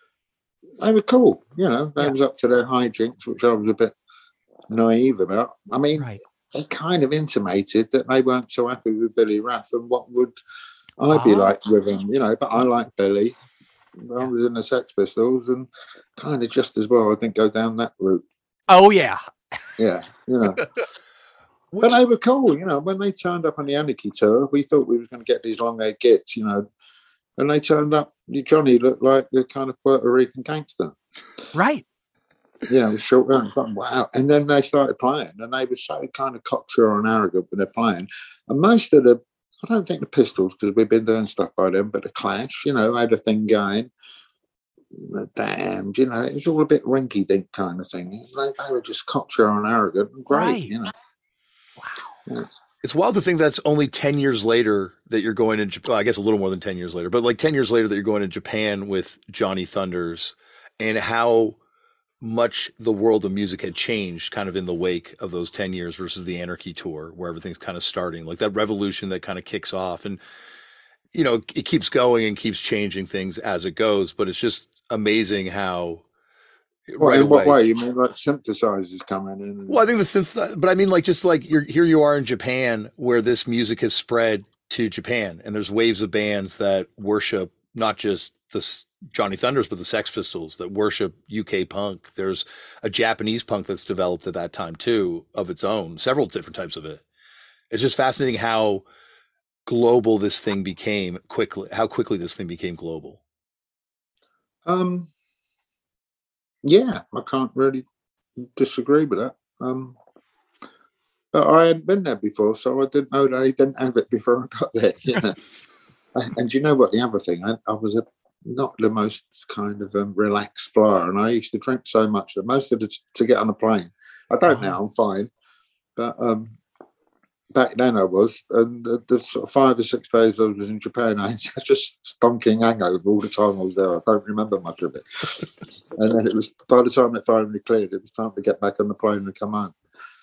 Speaker 2: they were cool, you know. They
Speaker 3: Yeah.
Speaker 2: was up to their hijinks, which I was a bit naive about. I mean,
Speaker 3: Right.
Speaker 2: they kind of intimated that they weren't so happy with Billy Rath and what would I'd be
Speaker 3: Ah.
Speaker 2: like with him, you know, but I like Billy. I
Speaker 3: Yeah.
Speaker 2: was in the Sex Pistols and kind of just as well, I think, go down that route.
Speaker 3: Oh, yeah.
Speaker 2: Yeah, you know. But
Speaker 1: What's,
Speaker 2: they were cool, you know. When they turned up on the Anarchy tour, we thought we was going to get these long-haired gits, you know. And they turned up, Johnny looked like the kind of Puerto Rican gangster.
Speaker 3: Right.
Speaker 2: You know, with short hair. I thought, wow. And then they started playing, and they were so kind of cocksure and arrogant when they're playing. And most of the, I don't think the Pistols, because we've been doing stuff by them, but the Clash, you know, had a thing going. The Damned, you know, it was all a bit rinky-dink kind of thing. They, they were just cocksure and arrogant and great,
Speaker 3: Right.
Speaker 2: you know.
Speaker 3: Wow.
Speaker 2: Yeah.
Speaker 1: it's wild to think that's only ten years later that you're going to Japan. Well, I guess a little more than ten years later, but like ten years later that you're going to Japan with Johnny Thunders, and how much the world of music had changed kind of in the wake of those ten years versus the Anarchy tour where everything's kind of starting, like that revolution that kind of kicks off. And, you know, it keeps going and keeps changing things as it goes, but it's just amazing how
Speaker 2: Well,
Speaker 1: right
Speaker 2: in what
Speaker 1: away.
Speaker 2: way? You mean like synthesizers coming in? And...
Speaker 1: Well, I think the synth, but I mean, like, just like you're here, you are in Japan where this music has spread to Japan, and there's waves of bands that worship not just the Johnny Thunders, but the Sex Pistols that worship U K punk. There's a Japanese punk that's developed at that time too, of its own, several different types of it. It's just fascinating how global this thing became quickly, how quickly this thing became global.
Speaker 2: Um, yeah, I can't really disagree with that. Um, but I hadn't been there before, so I didn't know that he didn't have it before I got there. You know? and, and you know what? The other thing, I, I was a, not the most kind of um, relaxed flyer, and I used to drink so much that most of it to get on a plane. I don't
Speaker 3: Oh.
Speaker 2: now. I'm fine, but um, back then I was, and the, the sort of five or six days I was in Japan, I had such a stonking hangover all the time I was there. I don't remember much of it. And then it was, by the time it finally cleared, it was time to get back on the plane and come home.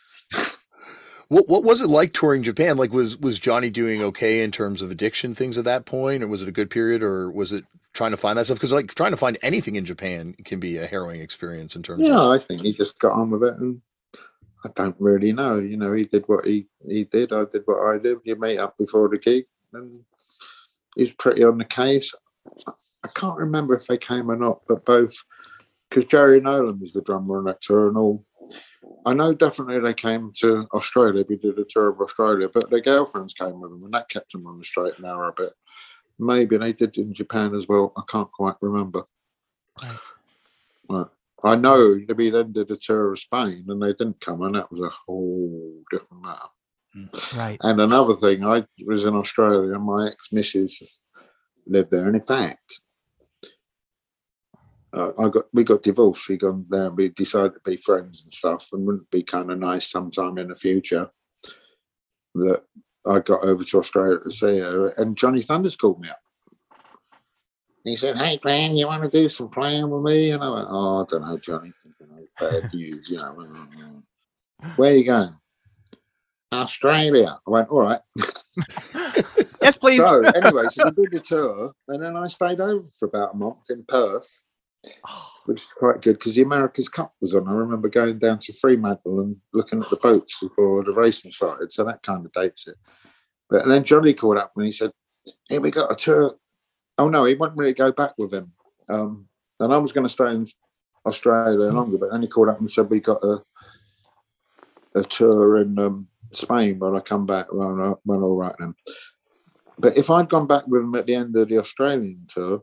Speaker 1: What what was it like touring Japan? Like, was was Johnny doing okay in terms of addiction things at that point, or was it a good period, or was it trying to find that stuff? Because like trying to find anything in Japan can be a harrowing experience in terms
Speaker 2: Yeah,
Speaker 1: of.
Speaker 2: I think he just got on with it, and I don't really know. You know, he did what he, he did. I did what I did. You meet up before the gig, and he's pretty on the case. I can't remember if they came or not, but both, because Jerry Nolan was the drummer on that tour and all. I know definitely they came to Australia. We did a tour of Australia, but their girlfriends came with them, and that kept them on the straight and narrow a bit. Maybe they did in Japan as well. I can't quite remember.
Speaker 3: Right.
Speaker 2: But I know we then did a tour of Spain, and they didn't come, and that was a whole different matter.
Speaker 3: Right.
Speaker 2: And another thing, I was in Australia, and my ex-missus lived there, and in fact, uh, I got we got divorced. We gone there. We decided to be friends and stuff, and wouldn't it be kind of nice sometime in the future that I got over to Australia to see her. And Johnny Thunders called me up. He said, "Hey, Glenn, you want to do some playing with me?" And I went, "Oh, I don't know, Johnny. Thinking of bad news, you know. Where are you going?" "Australia." I went, "All right."
Speaker 3: Yes, please.
Speaker 2: So anyway, so we did the tour, and then I stayed over for about a month in Perth, which is quite good because the America's Cup was on. I remember going down to Fremantle and looking at the boats before the racing started, so that kind of dates it. But and then Johnny called up and he said, "Hey, we got a tour." Oh no, he wanted me to go back with him, um, and I was going to stay in Australia longer. But then he called up and said we got a a tour in um, Spain when I come back. Well, well, all right then. But if I'd gone back with him at the end of the Australian tour,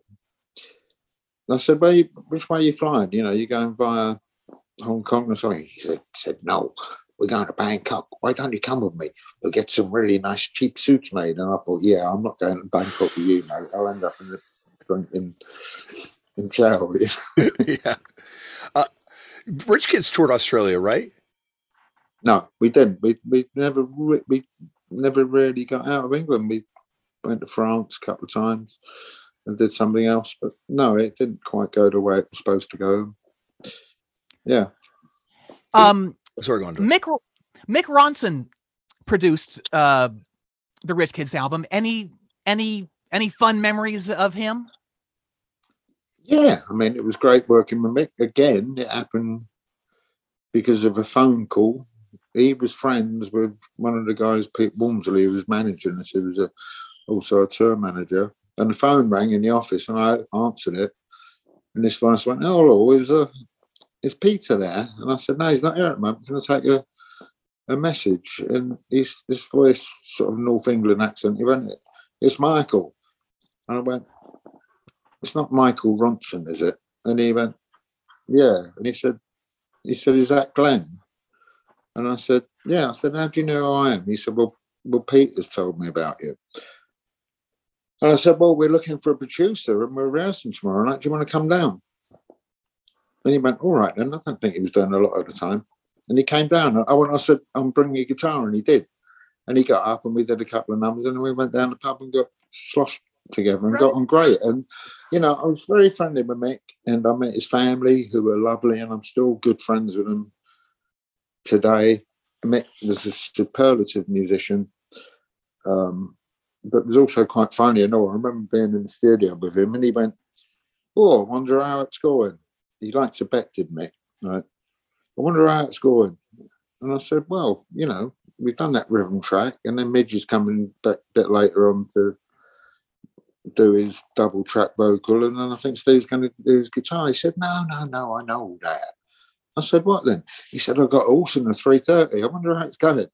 Speaker 2: I said, "Well, you, which way are you flying? You know, you're going via Hong Kong or something?" He said, said, "No, we're going to Bangkok. Why don't you come with me? We'll get some really nice cheap suits made." And I thought, yeah, I'm not going to Bangkok with you, mate. I'll end up in the, in, in jail.
Speaker 1: Yeah. Uh, Rich Kids toured Australia, right?
Speaker 2: No, we didn't. We we never we never really got out of England. We went to France a couple of times and did something else, but no, it didn't quite go the way it was supposed to go. Yeah.
Speaker 3: Um,
Speaker 1: Sorry, go on.
Speaker 3: Mick Mick Ronson produced uh, the Rich Kids album. Any any any fun memories of him?
Speaker 2: Yeah, I mean, it was great working with Mick. Again, it happened because of a phone call. He was friends with one of the guys, Pete Walmsley, who was managing us. He was a, also a tour manager. And the phone rang in the office, and I answered it. And this voice went, "Oh, hello, is, uh, is Peter there?" And I said, "No, he's not here at the moment. Can I take a, a message?" And he's, this voice, sort of North England accent, he went, "It's Michael." And I went, "It's not Michael Ronson, is it?" And he went, "Yeah." And he said, he said, "Is that Glenn?" And I said, "Yeah." I said, "How do you know who I am?" He said, well, well, Peter's told me about you." And I said, "Well, we're looking for a producer and we're rehearsing tomorrow night. Do you want to come down?" And he went, "All right then." I don't think he was doing a lot at the time. And he came down. I went, I said, "I'm bringing a guitar." And he did. And he got up and we did a couple of numbers and then we went down the pub and got sloshed together and right. got on great. And, you know, I was very friendly with Mick and I met his family who were lovely and I'm still good friends with them today. Mick was a superlative musician. Um, but it was also quite funny and all. I remember being in the studio with him and he went, "Oh, I wonder how it's going." He likes to bet, did Mick, right? "I wonder how it's going." And I said, "Well, you know, we've done that rhythm track and then Midge is coming back a bit later on to do his double track vocal and then I think Steve's going to do his guitar." He said, no, no, no, I know all that." I said, "What then?" He said, "I've got a horse in the three thirty. I wonder how it's going."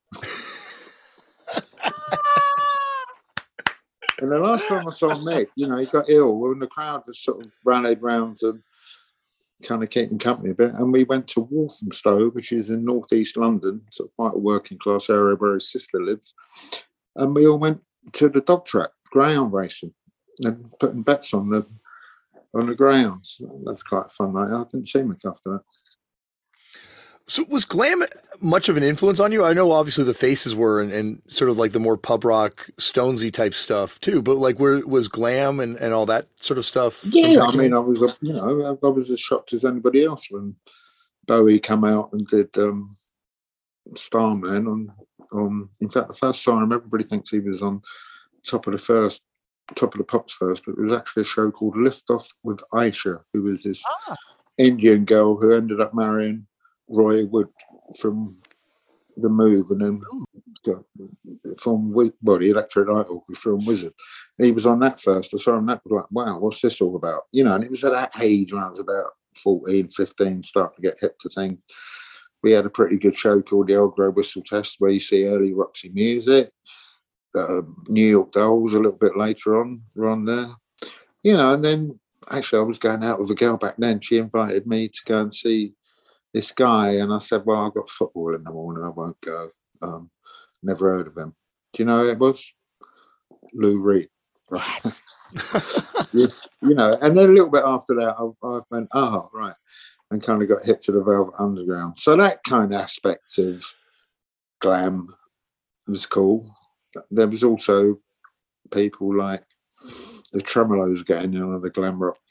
Speaker 2: And the last time I saw Mick, you know, he got ill and the crowd was sort of rallied round to kind of keep him company a bit. And we went to Walthamstow, which is in northeast London, sort of quite a working class area where his sister lives. And we all went to the dog track, greyhound racing, and putting bets on the on the grounds. That's quite fun. Like, I didn't see Mick after that.
Speaker 1: So was glam much of an influence on you? I know obviously the Faces were and, and sort of like the more pub rock, Stonesy type stuff too, but like where was glam and, and all that sort of stuff?
Speaker 2: Yeah, I mean, I was, you know, I was as shocked as anybody else when Bowie came out and did um, Starman on, on, in fact, the first time everybody thinks he was on top of the first, top of the pops first, but it was actually a show called Lift Off with Aisha, who was this ah. Indian girl who ended up marrying Roy Wood from The Move and then got from well, the Electric Light Orchestra and Wizard. And he was on that first. I saw him that was like, wow, what's this all about? You know, and it was at that age when I was about fourteen, fifteen, starting to get hip to things. We had a pretty good show called the Old Grey Whistle Test where you see early Roxy Music, uh, New York Dolls a little bit later on, were on there. You know, and then actually I was going out with a girl back then. She invited me to go and see this guy, and I said, "Well, I've got football in the morning, I won't go." Um, never heard of him. Do you know who it was? Lou Reed. Right. you, you know, and then a little bit after that, I, I went, oh, right, and kind of got hit to the Velvet Underground. So that kind of aspect of glam was cool. There was also people like the Tremolos getting in on the glam rock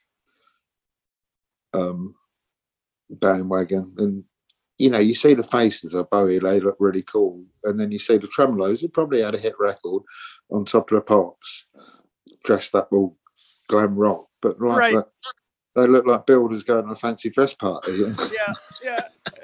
Speaker 2: um, bandwagon, and you know, you see the faces of Bowie, they look really cool, and then you see the Tremolos, who probably had a hit record on Top of the Pops, dressed up all glam rock, but like
Speaker 3: Right.
Speaker 2: that, they look like builders going to a fancy dress party.
Speaker 3: Yeah, yeah.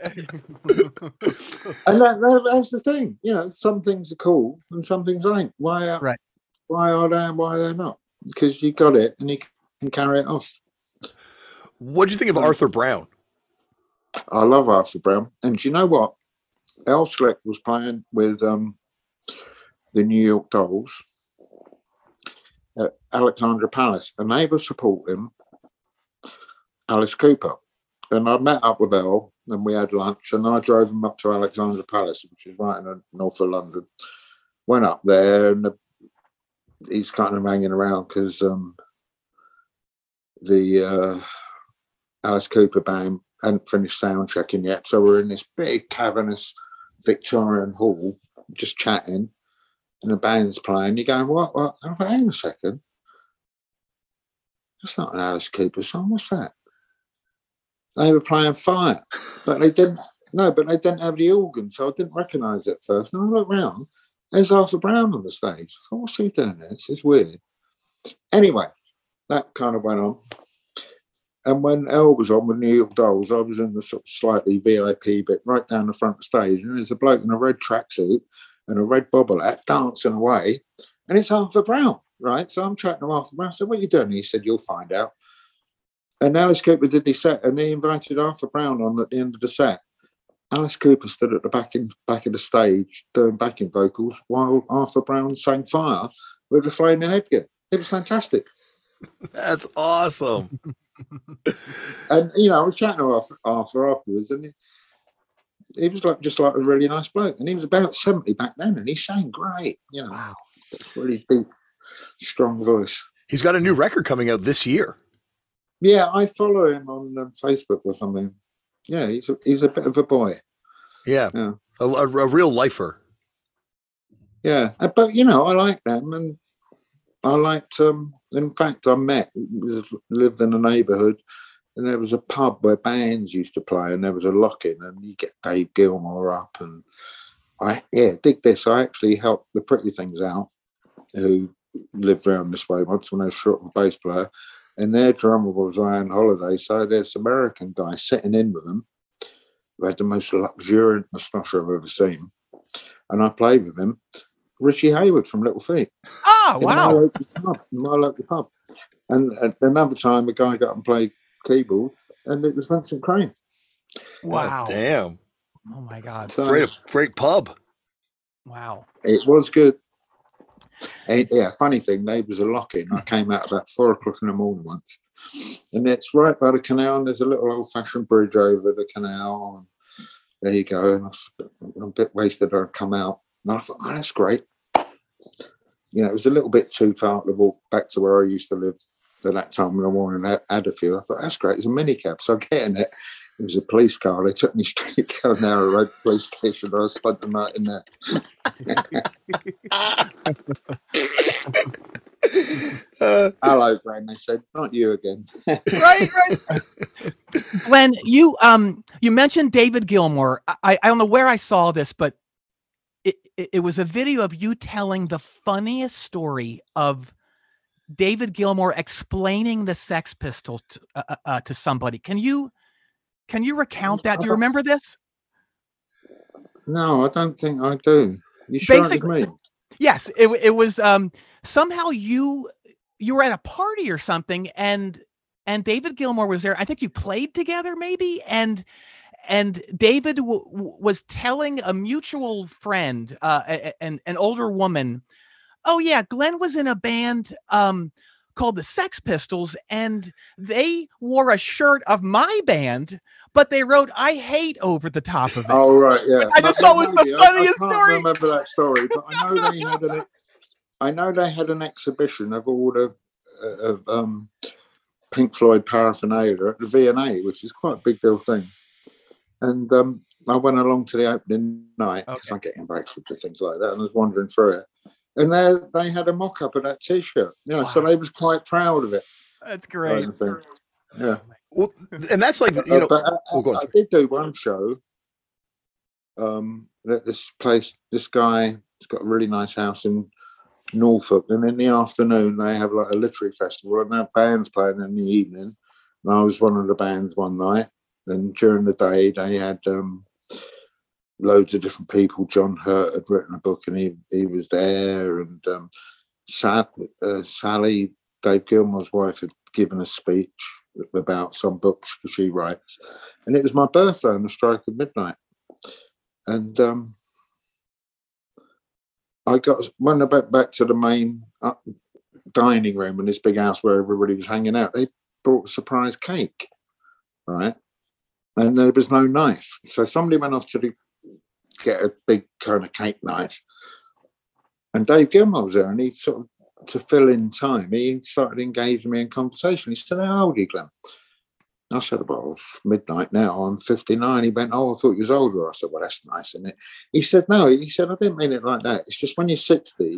Speaker 2: And that, that, that's the thing, you know, some things are cool and some things ain't. Why are,
Speaker 3: right.
Speaker 2: why are they and why are they not? Because you got it and you can carry it off.
Speaker 1: What do you think of Arthur Brown?
Speaker 2: I love Arthur Brown. And do you know what? Al Slick was playing with um, the New York Dolls at Alexandra Palace, and they were supporting Alice Cooper. And I met up with Al, and we had lunch, and I drove him up to Alexandra Palace, which is right in the north of London. Went up there, and the, he's kind of hanging around because um, the uh, Alice Cooper band hadn't finished sound checking yet. So we're in this big cavernous Victorian hall, just chatting, and the band's playing. You're going, what, what? I'm like, hang on a second. That's not an Alice Cooper song. What's that? They were playing Fire, but they didn't. No, but they didn't have the organ, so I didn't recognise it at first. And I looked round. There's Arthur Brown on the stage. I thought, what's he doing there? This is weird. Anyway, that kind of went on. And when Elle was on with New York Dolls, I was in the sort of slightly V I P bit, right down the front of the stage, and there's a bloke in a red tracksuit and a red bobble hat dancing away, and it's Arthur Brown, right? So I'm chatting to Arthur Brown. I said, what are you doing? And he said, you'll find out. And Alice Cooper did his set, and he invited Arthur Brown on at the end of the set. Alice Cooper stood at the back, in, back of the stage doing backing vocals while Arthur Brown sang Fire with a flaming headgear. It was fantastic.
Speaker 1: That's awesome.
Speaker 2: And, you know, I was chatting to Arthur, Arthur afterwards, and he, he was like just like a really nice bloke. And he was about seventy back then, and he sang great, you know.
Speaker 3: Wow.
Speaker 2: Really deep, strong voice.
Speaker 1: He's got a new record coming out this year.
Speaker 2: Yeah, I follow him on um, Facebook or something. Yeah, he's a, he's a bit of a boy.
Speaker 1: Yeah,
Speaker 2: yeah.
Speaker 1: A, a, a real lifer.
Speaker 2: Yeah, but, you know, I like them, and I liked, um, in fact, I met, lived in a neighbourhood, and there was a pub where bands used to play, and there was a lock-in, and you get Dave Gilmour up, and I, yeah, dig this. I actually helped the Pretty Things out, who lived around this way once when I was short of a bass player, and their drummer was on holiday, so there's this American guy sitting in with them who had the most luxuriant moustache I've ever seen, and I played with him. Richie Hayward from Little Feat.
Speaker 3: Oh,
Speaker 2: in
Speaker 3: wow.
Speaker 2: My local pub, in my local pub. And, and another time, a guy got up and played keyboards, and it was Vincent Crane.
Speaker 3: Wow.
Speaker 1: Oh, damn.
Speaker 3: Oh, my God.
Speaker 2: So,
Speaker 1: Great, great pub.
Speaker 3: Wow.
Speaker 2: it was good. And, yeah, funny thing, neighbours are locking. I came out about four o'clock in the morning once, and it's right by the canal, and there's a little old-fashioned bridge over the canal. And there you go. And I'm a bit wasted. I'd come out, and I thought, oh, that's great. You know, it was a little bit too far to walk back to where I used to live at that time when I wanted to add a few. I thought, that's great. It's a minicab. So I get in it. It was a police car. They took me straight down Narrow Road Police Station. I spent the night in there. uh, Hello, Glenn. They said, not you again.
Speaker 3: Right, right. Glenn, you um you mentioned David Gilmour. I, I don't know where I saw this, but it, it, it was a video of you telling the funniest story of David Gilmour explaining the Sex Pistols to, uh, uh, to somebody. Can you can you recount that? Do you remember this?
Speaker 2: No, I don't think I do. You sure
Speaker 3: Basically,
Speaker 2: it was me?
Speaker 3: Yes, it it was um somehow you you were at a party or something, and and David Gilmour was there. I think you played together, maybe, and and David w- w- was telling a mutual friend, uh, an an older woman, oh yeah, Glenn was in a band um called the Sex Pistols, and they wore a shirt of my band, but they wrote "I hate" over the top of it.
Speaker 2: Oh right, yeah.
Speaker 3: I just thought it was the funniest
Speaker 2: I, I can't
Speaker 3: story.
Speaker 2: remember that story, but I know they had an I know they had an exhibition of all the of um, Pink Floyd paraphernalia at the V and A, which is quite a big deal thing. And um, I went along to the opening night because okay. I get invited to things like that, and I was wandering through it. And they they had a mock-up of that T-shirt, you know, wow. so they was quite proud of it.
Speaker 3: That's great.
Speaker 2: Yeah.
Speaker 1: Well, and that's like, you know,
Speaker 2: uh, but I,
Speaker 1: oh,
Speaker 2: I, I did do one show. Um, that this place, this guy has got a really nice house in Norfolk, and in the afternoon they have like a literary festival, and they have bands playing in the evening. And I was one of the bands one night. And during the day, they had um, loads of different people. John Hurt had written a book, and he he was there. And um, Sad, uh, Sally, Dave Gilmour's wife, had given a speech about some books she writes. And it was my birthday on the stroke of midnight. And um, I got when I went back to the main uh, dining room in this big house where everybody was hanging out. They brought a surprise cake, right? And there was no knife, so somebody went off to the, get a big kind of cake knife. And Dave Gilmour was there, and he sort of, to fill in time, he started engaging me in conversation. He said, "How old are you, Glenn?" I said, "Well, it's midnight now. I'm fifty-nine." He went, "Oh, I thought you was older." I said, "Well, that's nice, isn't it?" He said, "No." He said, "I didn't mean it like that. It's just when you're sixty,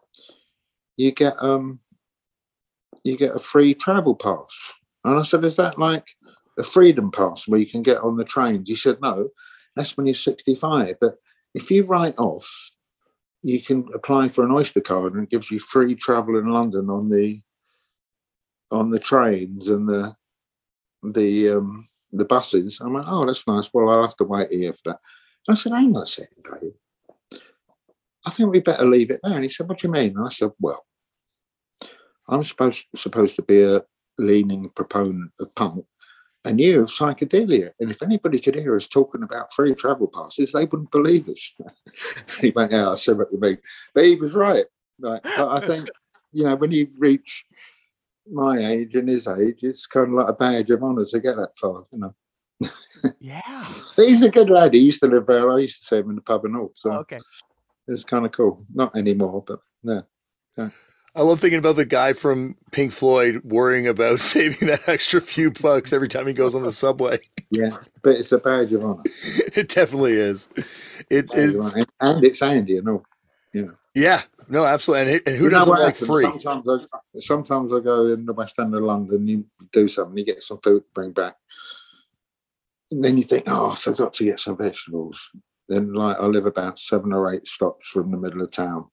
Speaker 2: you get um, you get a free travel pass." And I said, "Is that like a freedom pass where you can get on the trains?" He said, "No, that's when you're sixty-five. But if you write off, you can apply for an Oyster card, and it gives you free travel in London on the on the trains and the." the um the buses." I went, "Oh, that's nice. Well, I'll have to wait here for that." I said, "Hang on a second, Dave. I think we better leave it there." And he said, "What do you mean?" And I said, "Well, I'm supposed supposed to be a leaning proponent of punk, and you of psychedelia. And if anybody could hear us talking about free travel passes, they wouldn't believe us." He went, "Yeah, I see what you mean." But he was right. Right. But I think, you know, when you reach my age and his age, it's kind of like a badge of honour to get that far, you know.
Speaker 3: Yeah.
Speaker 2: But he's a good lad. He used to live there. I used to see him in the pub and all. So
Speaker 3: oh, okay.
Speaker 2: It's kind of cool. Not anymore, but no. Yeah.
Speaker 1: I love thinking about the guy from Pink Floyd worrying about saving that extra few bucks every time he goes on the subway.
Speaker 2: Yeah, but it's a badge of honour.
Speaker 1: It definitely is. It is,
Speaker 2: and it's Andy and all, you know.
Speaker 1: Yeah, no, absolutely. And, and who
Speaker 2: you
Speaker 1: doesn't like
Speaker 2: happens?
Speaker 1: free?
Speaker 2: Sometimes I, sometimes I go in the West End of London, you do something, you get some food to bring back. And then you think, "Oh, I forgot to get some vegetables." Then, like, I live about seven or eight stops from the middle of town.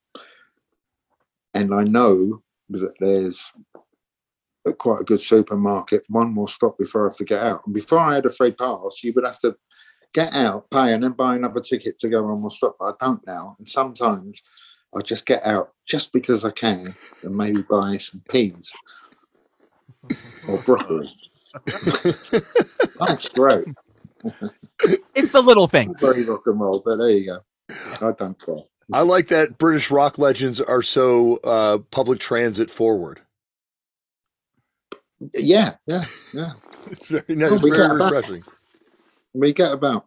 Speaker 2: And I know that there's a, quite a good supermarket, one more stop before I have to get out. And before I had a free pass, you would have to get out, pay, and then buy another ticket to go one more stop. But I don't now. And sometimes I just get out just because I can and maybe buy some peas or broccoli. That's great.
Speaker 3: It's the little things.
Speaker 2: Very rock and roll, but there you go. I don't care.
Speaker 1: I like that British rock legends are so uh, public transit forward.
Speaker 2: Yeah, yeah, yeah.
Speaker 1: It's very, no, it's very refreshing.
Speaker 2: We get about.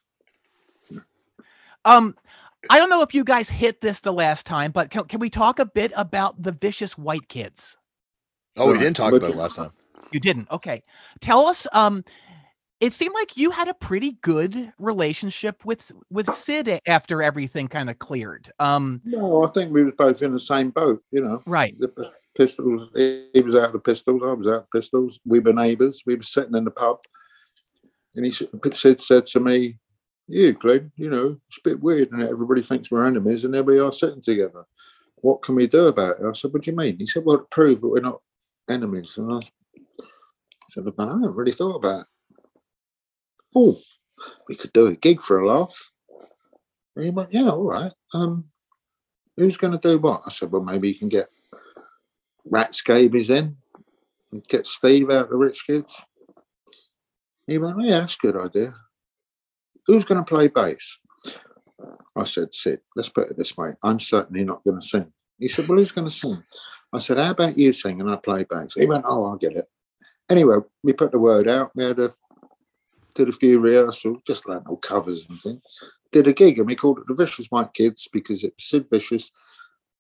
Speaker 3: um, I don't know if you guys hit this the last time, but can, can we talk a bit about the Vicious White Kids?
Speaker 1: Oh, we didn't talk about it last time.
Speaker 3: You didn't? Okay. Tell us, um, it seemed like you had a pretty good relationship with with Sid after everything kind of cleared. Um,
Speaker 2: no, I think we were both in the same boat, you know.
Speaker 3: Right.
Speaker 2: The Pistols, he was out of the Pistols, I was out of the Pistols. We were neighbours. We were sitting in the pub. And he Sid said to me, "Yeah, Glenn, you know, it's a bit weird and everybody thinks we're enemies and there we are sitting together. What can we do about it?" I said, "What do you mean?" He said, "Well, to prove that we're not enemies." And I said, "I haven't really thought about it. Oh, we could do a gig for a laugh." And he went, "Yeah, all right. Um, who's going to do what?" I said, "Well, maybe you can get Rat Scabies in and get Steve out of the Rich Kids." He went, "Yeah, that's a good idea. Who's going to play bass?" I said, "Sid, let's put it this way. I'm certainly not going to sing." He said, "Well, who's going to sing?" I said, "How about you sing and I play bass?" He went, "Oh, I'll get it." Anyway, we put the word out. We had a did a few rehearsals, just like no covers and things. Did a gig and we called it the Vicious White Kids because it was Sid Vicious,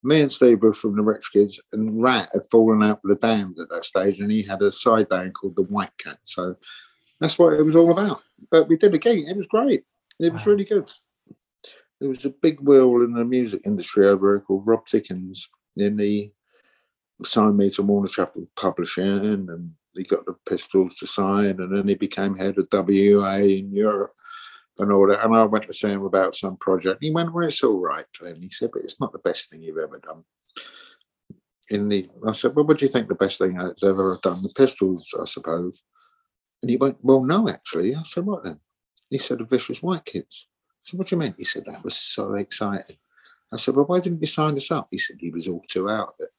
Speaker 2: me and Steve were from the Rich Kids, and Rat had fallen out with the Damned at that stage, and he had a side band called the White Cat. So that's what it was all about. But we did a gig. It was great. It was
Speaker 3: Wow.
Speaker 2: really good. There was a big wheel in the music industry over here called Rob Dickens, and he signed me to Warner Chappell Publishing, and he got the Pistols to sign, and then he became head of W A in Europe and all that. And I went to see him about some project. He went, well, it's all right, Glenn. He said, but it's not the best thing you've ever done. In the, I said, well, what do you think the best thing I've ever done? The Pistols, I suppose. And he went, well, no, actually. I said, what then? He said, the Vicious White Kids. I said, what do you mean? He said, that was so exciting. I said, well, why didn't you sign us up? He said, he was all too out of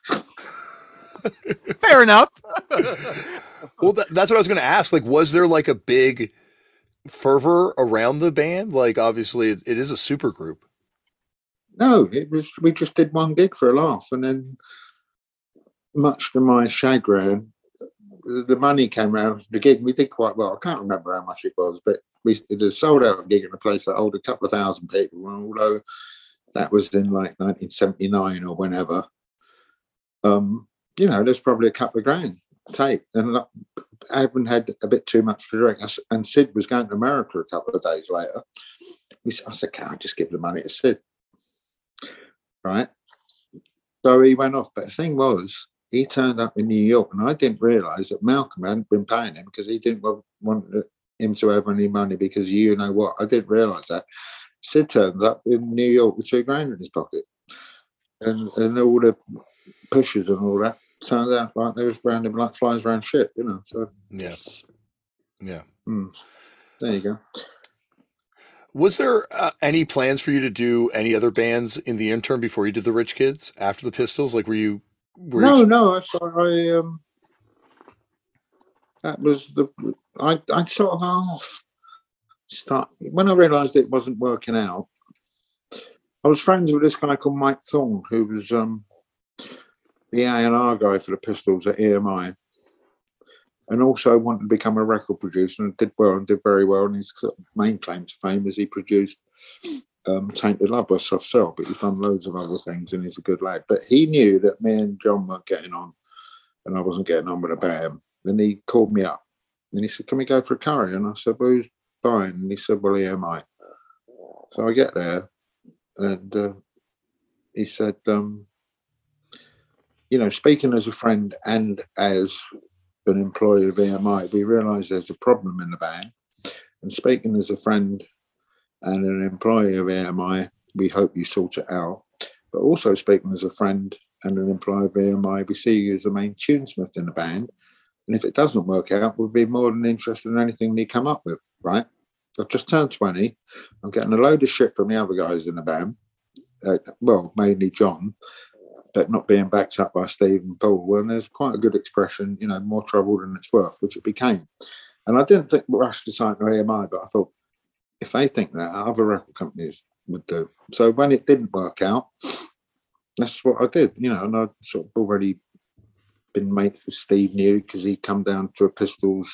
Speaker 2: it.
Speaker 3: Fair enough.
Speaker 1: Well, that, that's what I was going to ask. Like, was there like a big fervor around the band? Like, obviously, it, it is a super group.
Speaker 2: No, it was. We just did one gig for a laugh, and then, much to my chagrin, the, the money came round. The gig we did quite well. I can't remember how much it was, but we it was sold out a gig in a place that held a couple of thousand people. And although that was in like nineteen seventy-nine or whenever, um, you know, there's probably a couple of grand take, and I haven't had a bit too much to drink. And Sid was going to America a couple of days later. We, I said, "Can I just give the money to Sid?" Right. So he went off. But the thing was, he turned up in New York, and I didn't realise that Malcolm hadn't been paying him because he didn't want him to have any money because you know what? I didn't realise that. Sid turns up in New York with two grand in his pocket, and and all the pushes and all that turns out like they was around him like flies around shit, you know. So
Speaker 1: yeah, yeah.
Speaker 2: Hmm. There you go.
Speaker 1: Was there uh, any plans for you to do any other bands in the interim before you did the Rich Kids after the Pistols? Like, were you? Were
Speaker 2: no,
Speaker 1: you...
Speaker 2: no. I, I um, that was the I. I sort of half start when I realised it wasn't working out. I was friends with this guy called Mike Thorne, who was um, the A and R guy for the Pistols at E M I, and also wanted to become a record producer, and did well and did very well. And his main claim to fame is he produced um, Tainted Love by Soft Cell, but he's done loads of other things, and he's a good lad. But he knew that me and John weren't getting on, and I wasn't getting on with a band. And he called me up, and he said, "Can we go for a curry?" And I said, "Well, who's buying?" And he said, "Well, E M I." So I get there, and uh, he said, um, you know, speaking as a friend and as an employee of E M I, we realise there's a problem in the band. And speaking as a friend and an employee of E M I, we hope you sort it out. But also speaking as a friend and an employee of E M I, we see you as the main tunesmith in the band. And if it doesn't work out, we'll be more than interested in anything you come up with, right? I've just turned twenty. I'm getting a load of shit from the other guys in the band. Uh, well, mainly John, but not being backed up by Steve and Paul. Well, there's quite a good expression, you know, more trouble than it's worth, which it became. And I didn't think Rush to sign to E M I, but I thought, if they think that, other record companies would do. So when it didn't work out, that's what I did, you know, and I'd sort of already been mates with Steve New because he'd come down to a Pistols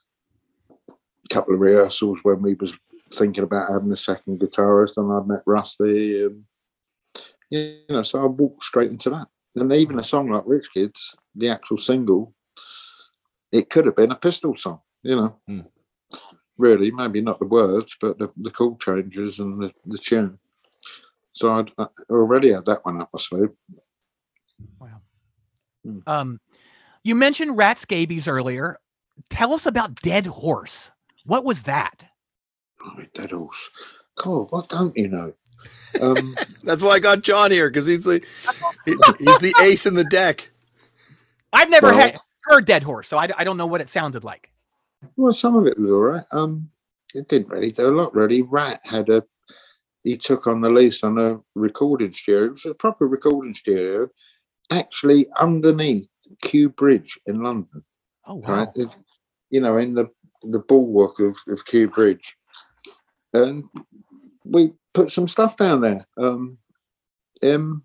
Speaker 2: couple of rehearsals when we was thinking about having a second guitarist, and I met Rusty, and you know, so I walked straight into that. And even a song like Rich Kids, the actual single, it could have been a Pistol song, you know. Mm. Really, maybe not the words, but the, the chord changes and the, the tune. So I'd, I already had that one up my sleeve.
Speaker 3: Wow.
Speaker 2: Mm.
Speaker 3: Um, you mentioned rat scabies earlier. Tell us about Dead Horse. What was that?
Speaker 2: Oh, Dead Horse. God, what don't you know? Um,
Speaker 1: That's why I got John here, because he's the he, he's the ace in the deck.
Speaker 3: I've never
Speaker 2: well,
Speaker 3: had, heard Dead Horse, so I, I don't know what it sounded like.
Speaker 2: Well, some of it was all right. Um, it didn't really do a lot, really. Rat had a, he took on the lease on a recording studio. It was a proper recording studio, actually underneath Kew Bridge in London.
Speaker 3: Oh, wow.
Speaker 2: Right? It, you know, in the, the bulwark of, of Kew Bridge. And we put some stuff down there. Um, him,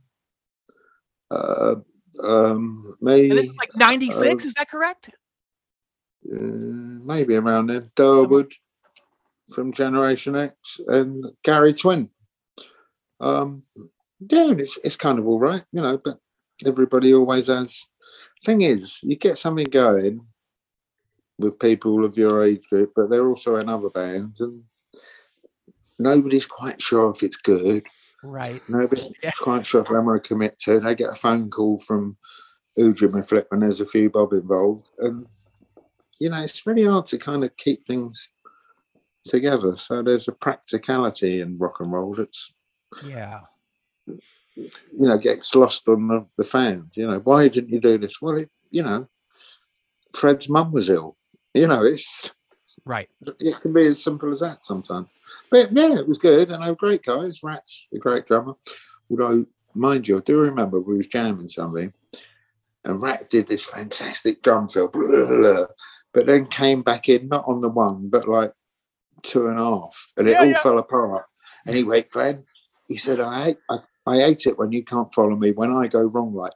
Speaker 2: uh, um, me.
Speaker 3: And this is like ninety-six,
Speaker 2: uh,
Speaker 3: is that correct?
Speaker 2: Uh, maybe around there. Durwood from Generation X and Gary Twin. Um, Yeah, and it's it's kind of all right, you know. But everybody always has. Thing is, you get something going with people of your age group, but they're also in other bands, and nobody's quite sure if it's good.
Speaker 3: Right.
Speaker 2: Nobody's
Speaker 3: Yeah.
Speaker 2: quite sure if they're going to commit to. They get a phone call from Udrum and Flip, and there's a few bob involved, and you know it's really hard to kind of keep things together. So there's a practicality in rock and roll that's
Speaker 3: Yeah.
Speaker 2: you know gets lost on the, the fans. You know, why didn't you do this? Well, it, you know, Fred's mum was ill. You know, it's
Speaker 3: right.
Speaker 2: It can be as simple as that sometimes. But yeah, it was good, and they were great guys. Rat's a great drummer. Although, mind you, I do remember we was jamming something, and Rat did this fantastic drum fill, blah, blah, blah, but then came back in not on the one, but like two and a half, and it
Speaker 3: Yeah,
Speaker 2: all
Speaker 3: yeah.
Speaker 2: fell apart. And he went, Glenn, he said, I hate, I, I hate it when you can't follow me when I go wrong like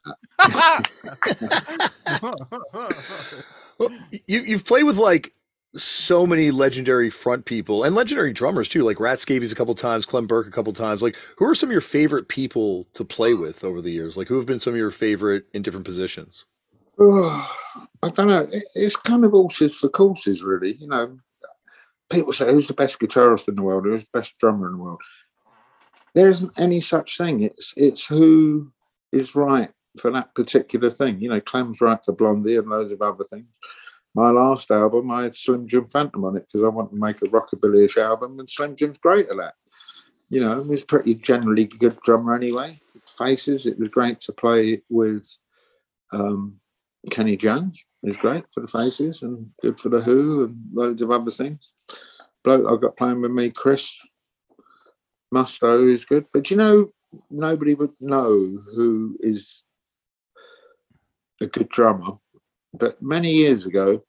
Speaker 1: that. Well, you, you've played with like so many legendary front people and legendary drummers too, like Rat Scabies a couple times, Clem Burke a couple times. Like, who are some of your favorite people to play with over the years? Like, who have been some of your favorite in different positions?
Speaker 2: Oh, I don't know. It, it's kind of horses for courses, really. You know, people say, who's the best guitarist in the world? Who's the best drummer in the world? There isn't any such thing. It's it's who is right for that particular thing. You know, Clem's right for Blondie and loads of other things. My last album, I had Slim Jim Phantom on it because I wanted to make a rockabilly-ish album, and Slim Jim's great at that. You know, he's pretty generally good drummer anyway. Faces, it was great to play with um, Kenny Jones. He's great for the Faces and good for the Who and loads of other things. Bloke I've got playing with me, Chris Musto, is good. But you know, nobody would know who is a good drummer. But many years ago,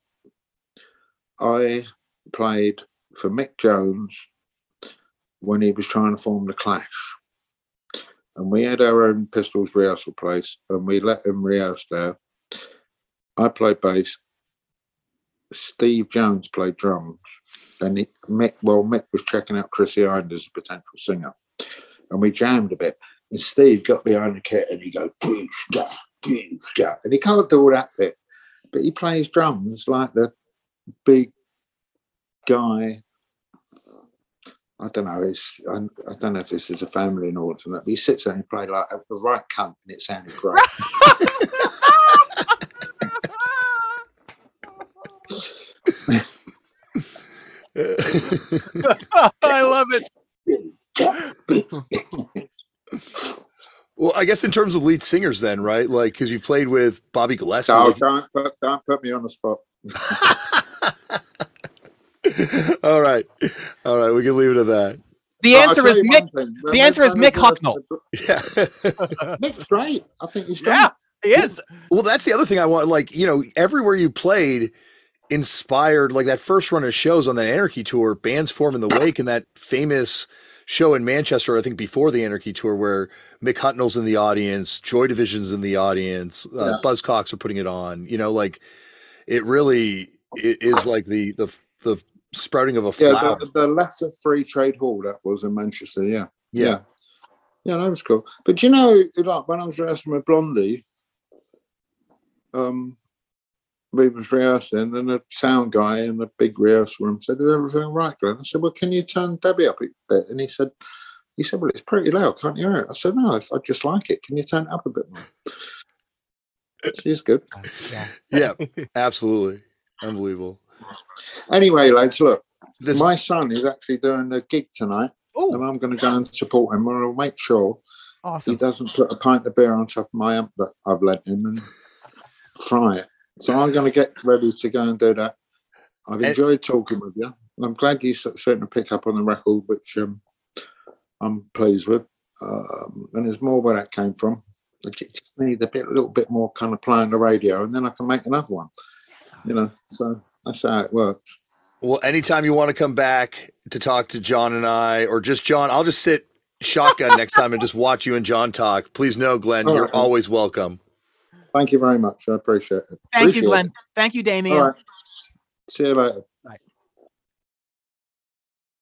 Speaker 2: I played for Mick Jones when he was trying to form the Clash. And we had our own Pistols rehearsal place, and we let him rehearse there. I played bass. Steve Jones played drums. And he, Mick, well, Mick was checking out Chrissie Hynde as a potential singer. And we jammed a bit. And Steve got behind the kit and he goes, and he can't do all that bit. But he plays drums like the big guy. I don't know. It's I, I don't know if this is a family and all that. But he sits there and he plays like the right cunt, and it sounded great.
Speaker 3: I love it.
Speaker 1: Well, I guess in terms of lead singers, then, right? Like, because you played with Bobby Gillespie.
Speaker 2: No,
Speaker 1: like...
Speaker 2: don't put don't put me on the spot.
Speaker 1: all right, all right, we can leave it at that.
Speaker 3: The
Speaker 2: But
Speaker 3: answer is Mick. The answer is Mick Hucknall.
Speaker 1: Yeah,
Speaker 2: Mick's great. I think he's great.
Speaker 3: Yeah, he is.
Speaker 1: Well, that's the other thing I want. Like, you know, everywhere you played inspired, like that first run of shows on that Anarchy tour, bands form in the wake, and that famous show in Manchester, I think before the Anarchy tour, where Mick Hucknall's in the audience, Joy Division's in the audience, uh, yeah. Buzzcocks are putting it on. You know, like it really it is like the the the sprouting of a flower.
Speaker 2: Yeah, the, the Leicester Free Trade Hall that was in Manchester. Yeah,
Speaker 1: yeah,
Speaker 2: yeah, yeah that was cool. But you know, like when I was rehearsing with Blondie, um. we was rehearsing, and the sound guy in the big rehearsal room said, "Is everything right, Glenn?" I said, "Well, can you turn Debbie up a bit?" And he said, "He said, well, it's pretty loud. Can't you hear it?" I said, "No, I just like it. Can you turn it up a bit more?" She's good.
Speaker 3: Yeah,
Speaker 1: yeah, absolutely, unbelievable.
Speaker 2: Anyway, lads, look,
Speaker 1: this...
Speaker 2: my son is actually doing a gig tonight, Ooh. and I'm going to go and support him. I'll make sure
Speaker 3: awesome.
Speaker 2: he doesn't put a pint of beer on top of my amp that I've lent him and try it. So I'm going to get ready to go and do that. I've enjoyed and, talking with you. I'm glad you certainly pick up on the record, which um, I'm pleased with. Um, and there's more where that came from. I just need a bit, a little bit more kind of play on the radio, and then I can make another one. You know, so that's how it works.
Speaker 1: Well, anytime you want to come back to talk to John and I, or just John, I'll just sit shotgun next time and just watch you and John talk. Please know, Glenn, All you're right. always welcome.
Speaker 2: Thank you very much. I appreciate it.
Speaker 3: Thank
Speaker 2: appreciate
Speaker 3: you, Glenn.
Speaker 2: It.
Speaker 3: Thank you, Damien.
Speaker 2: All right. See you later.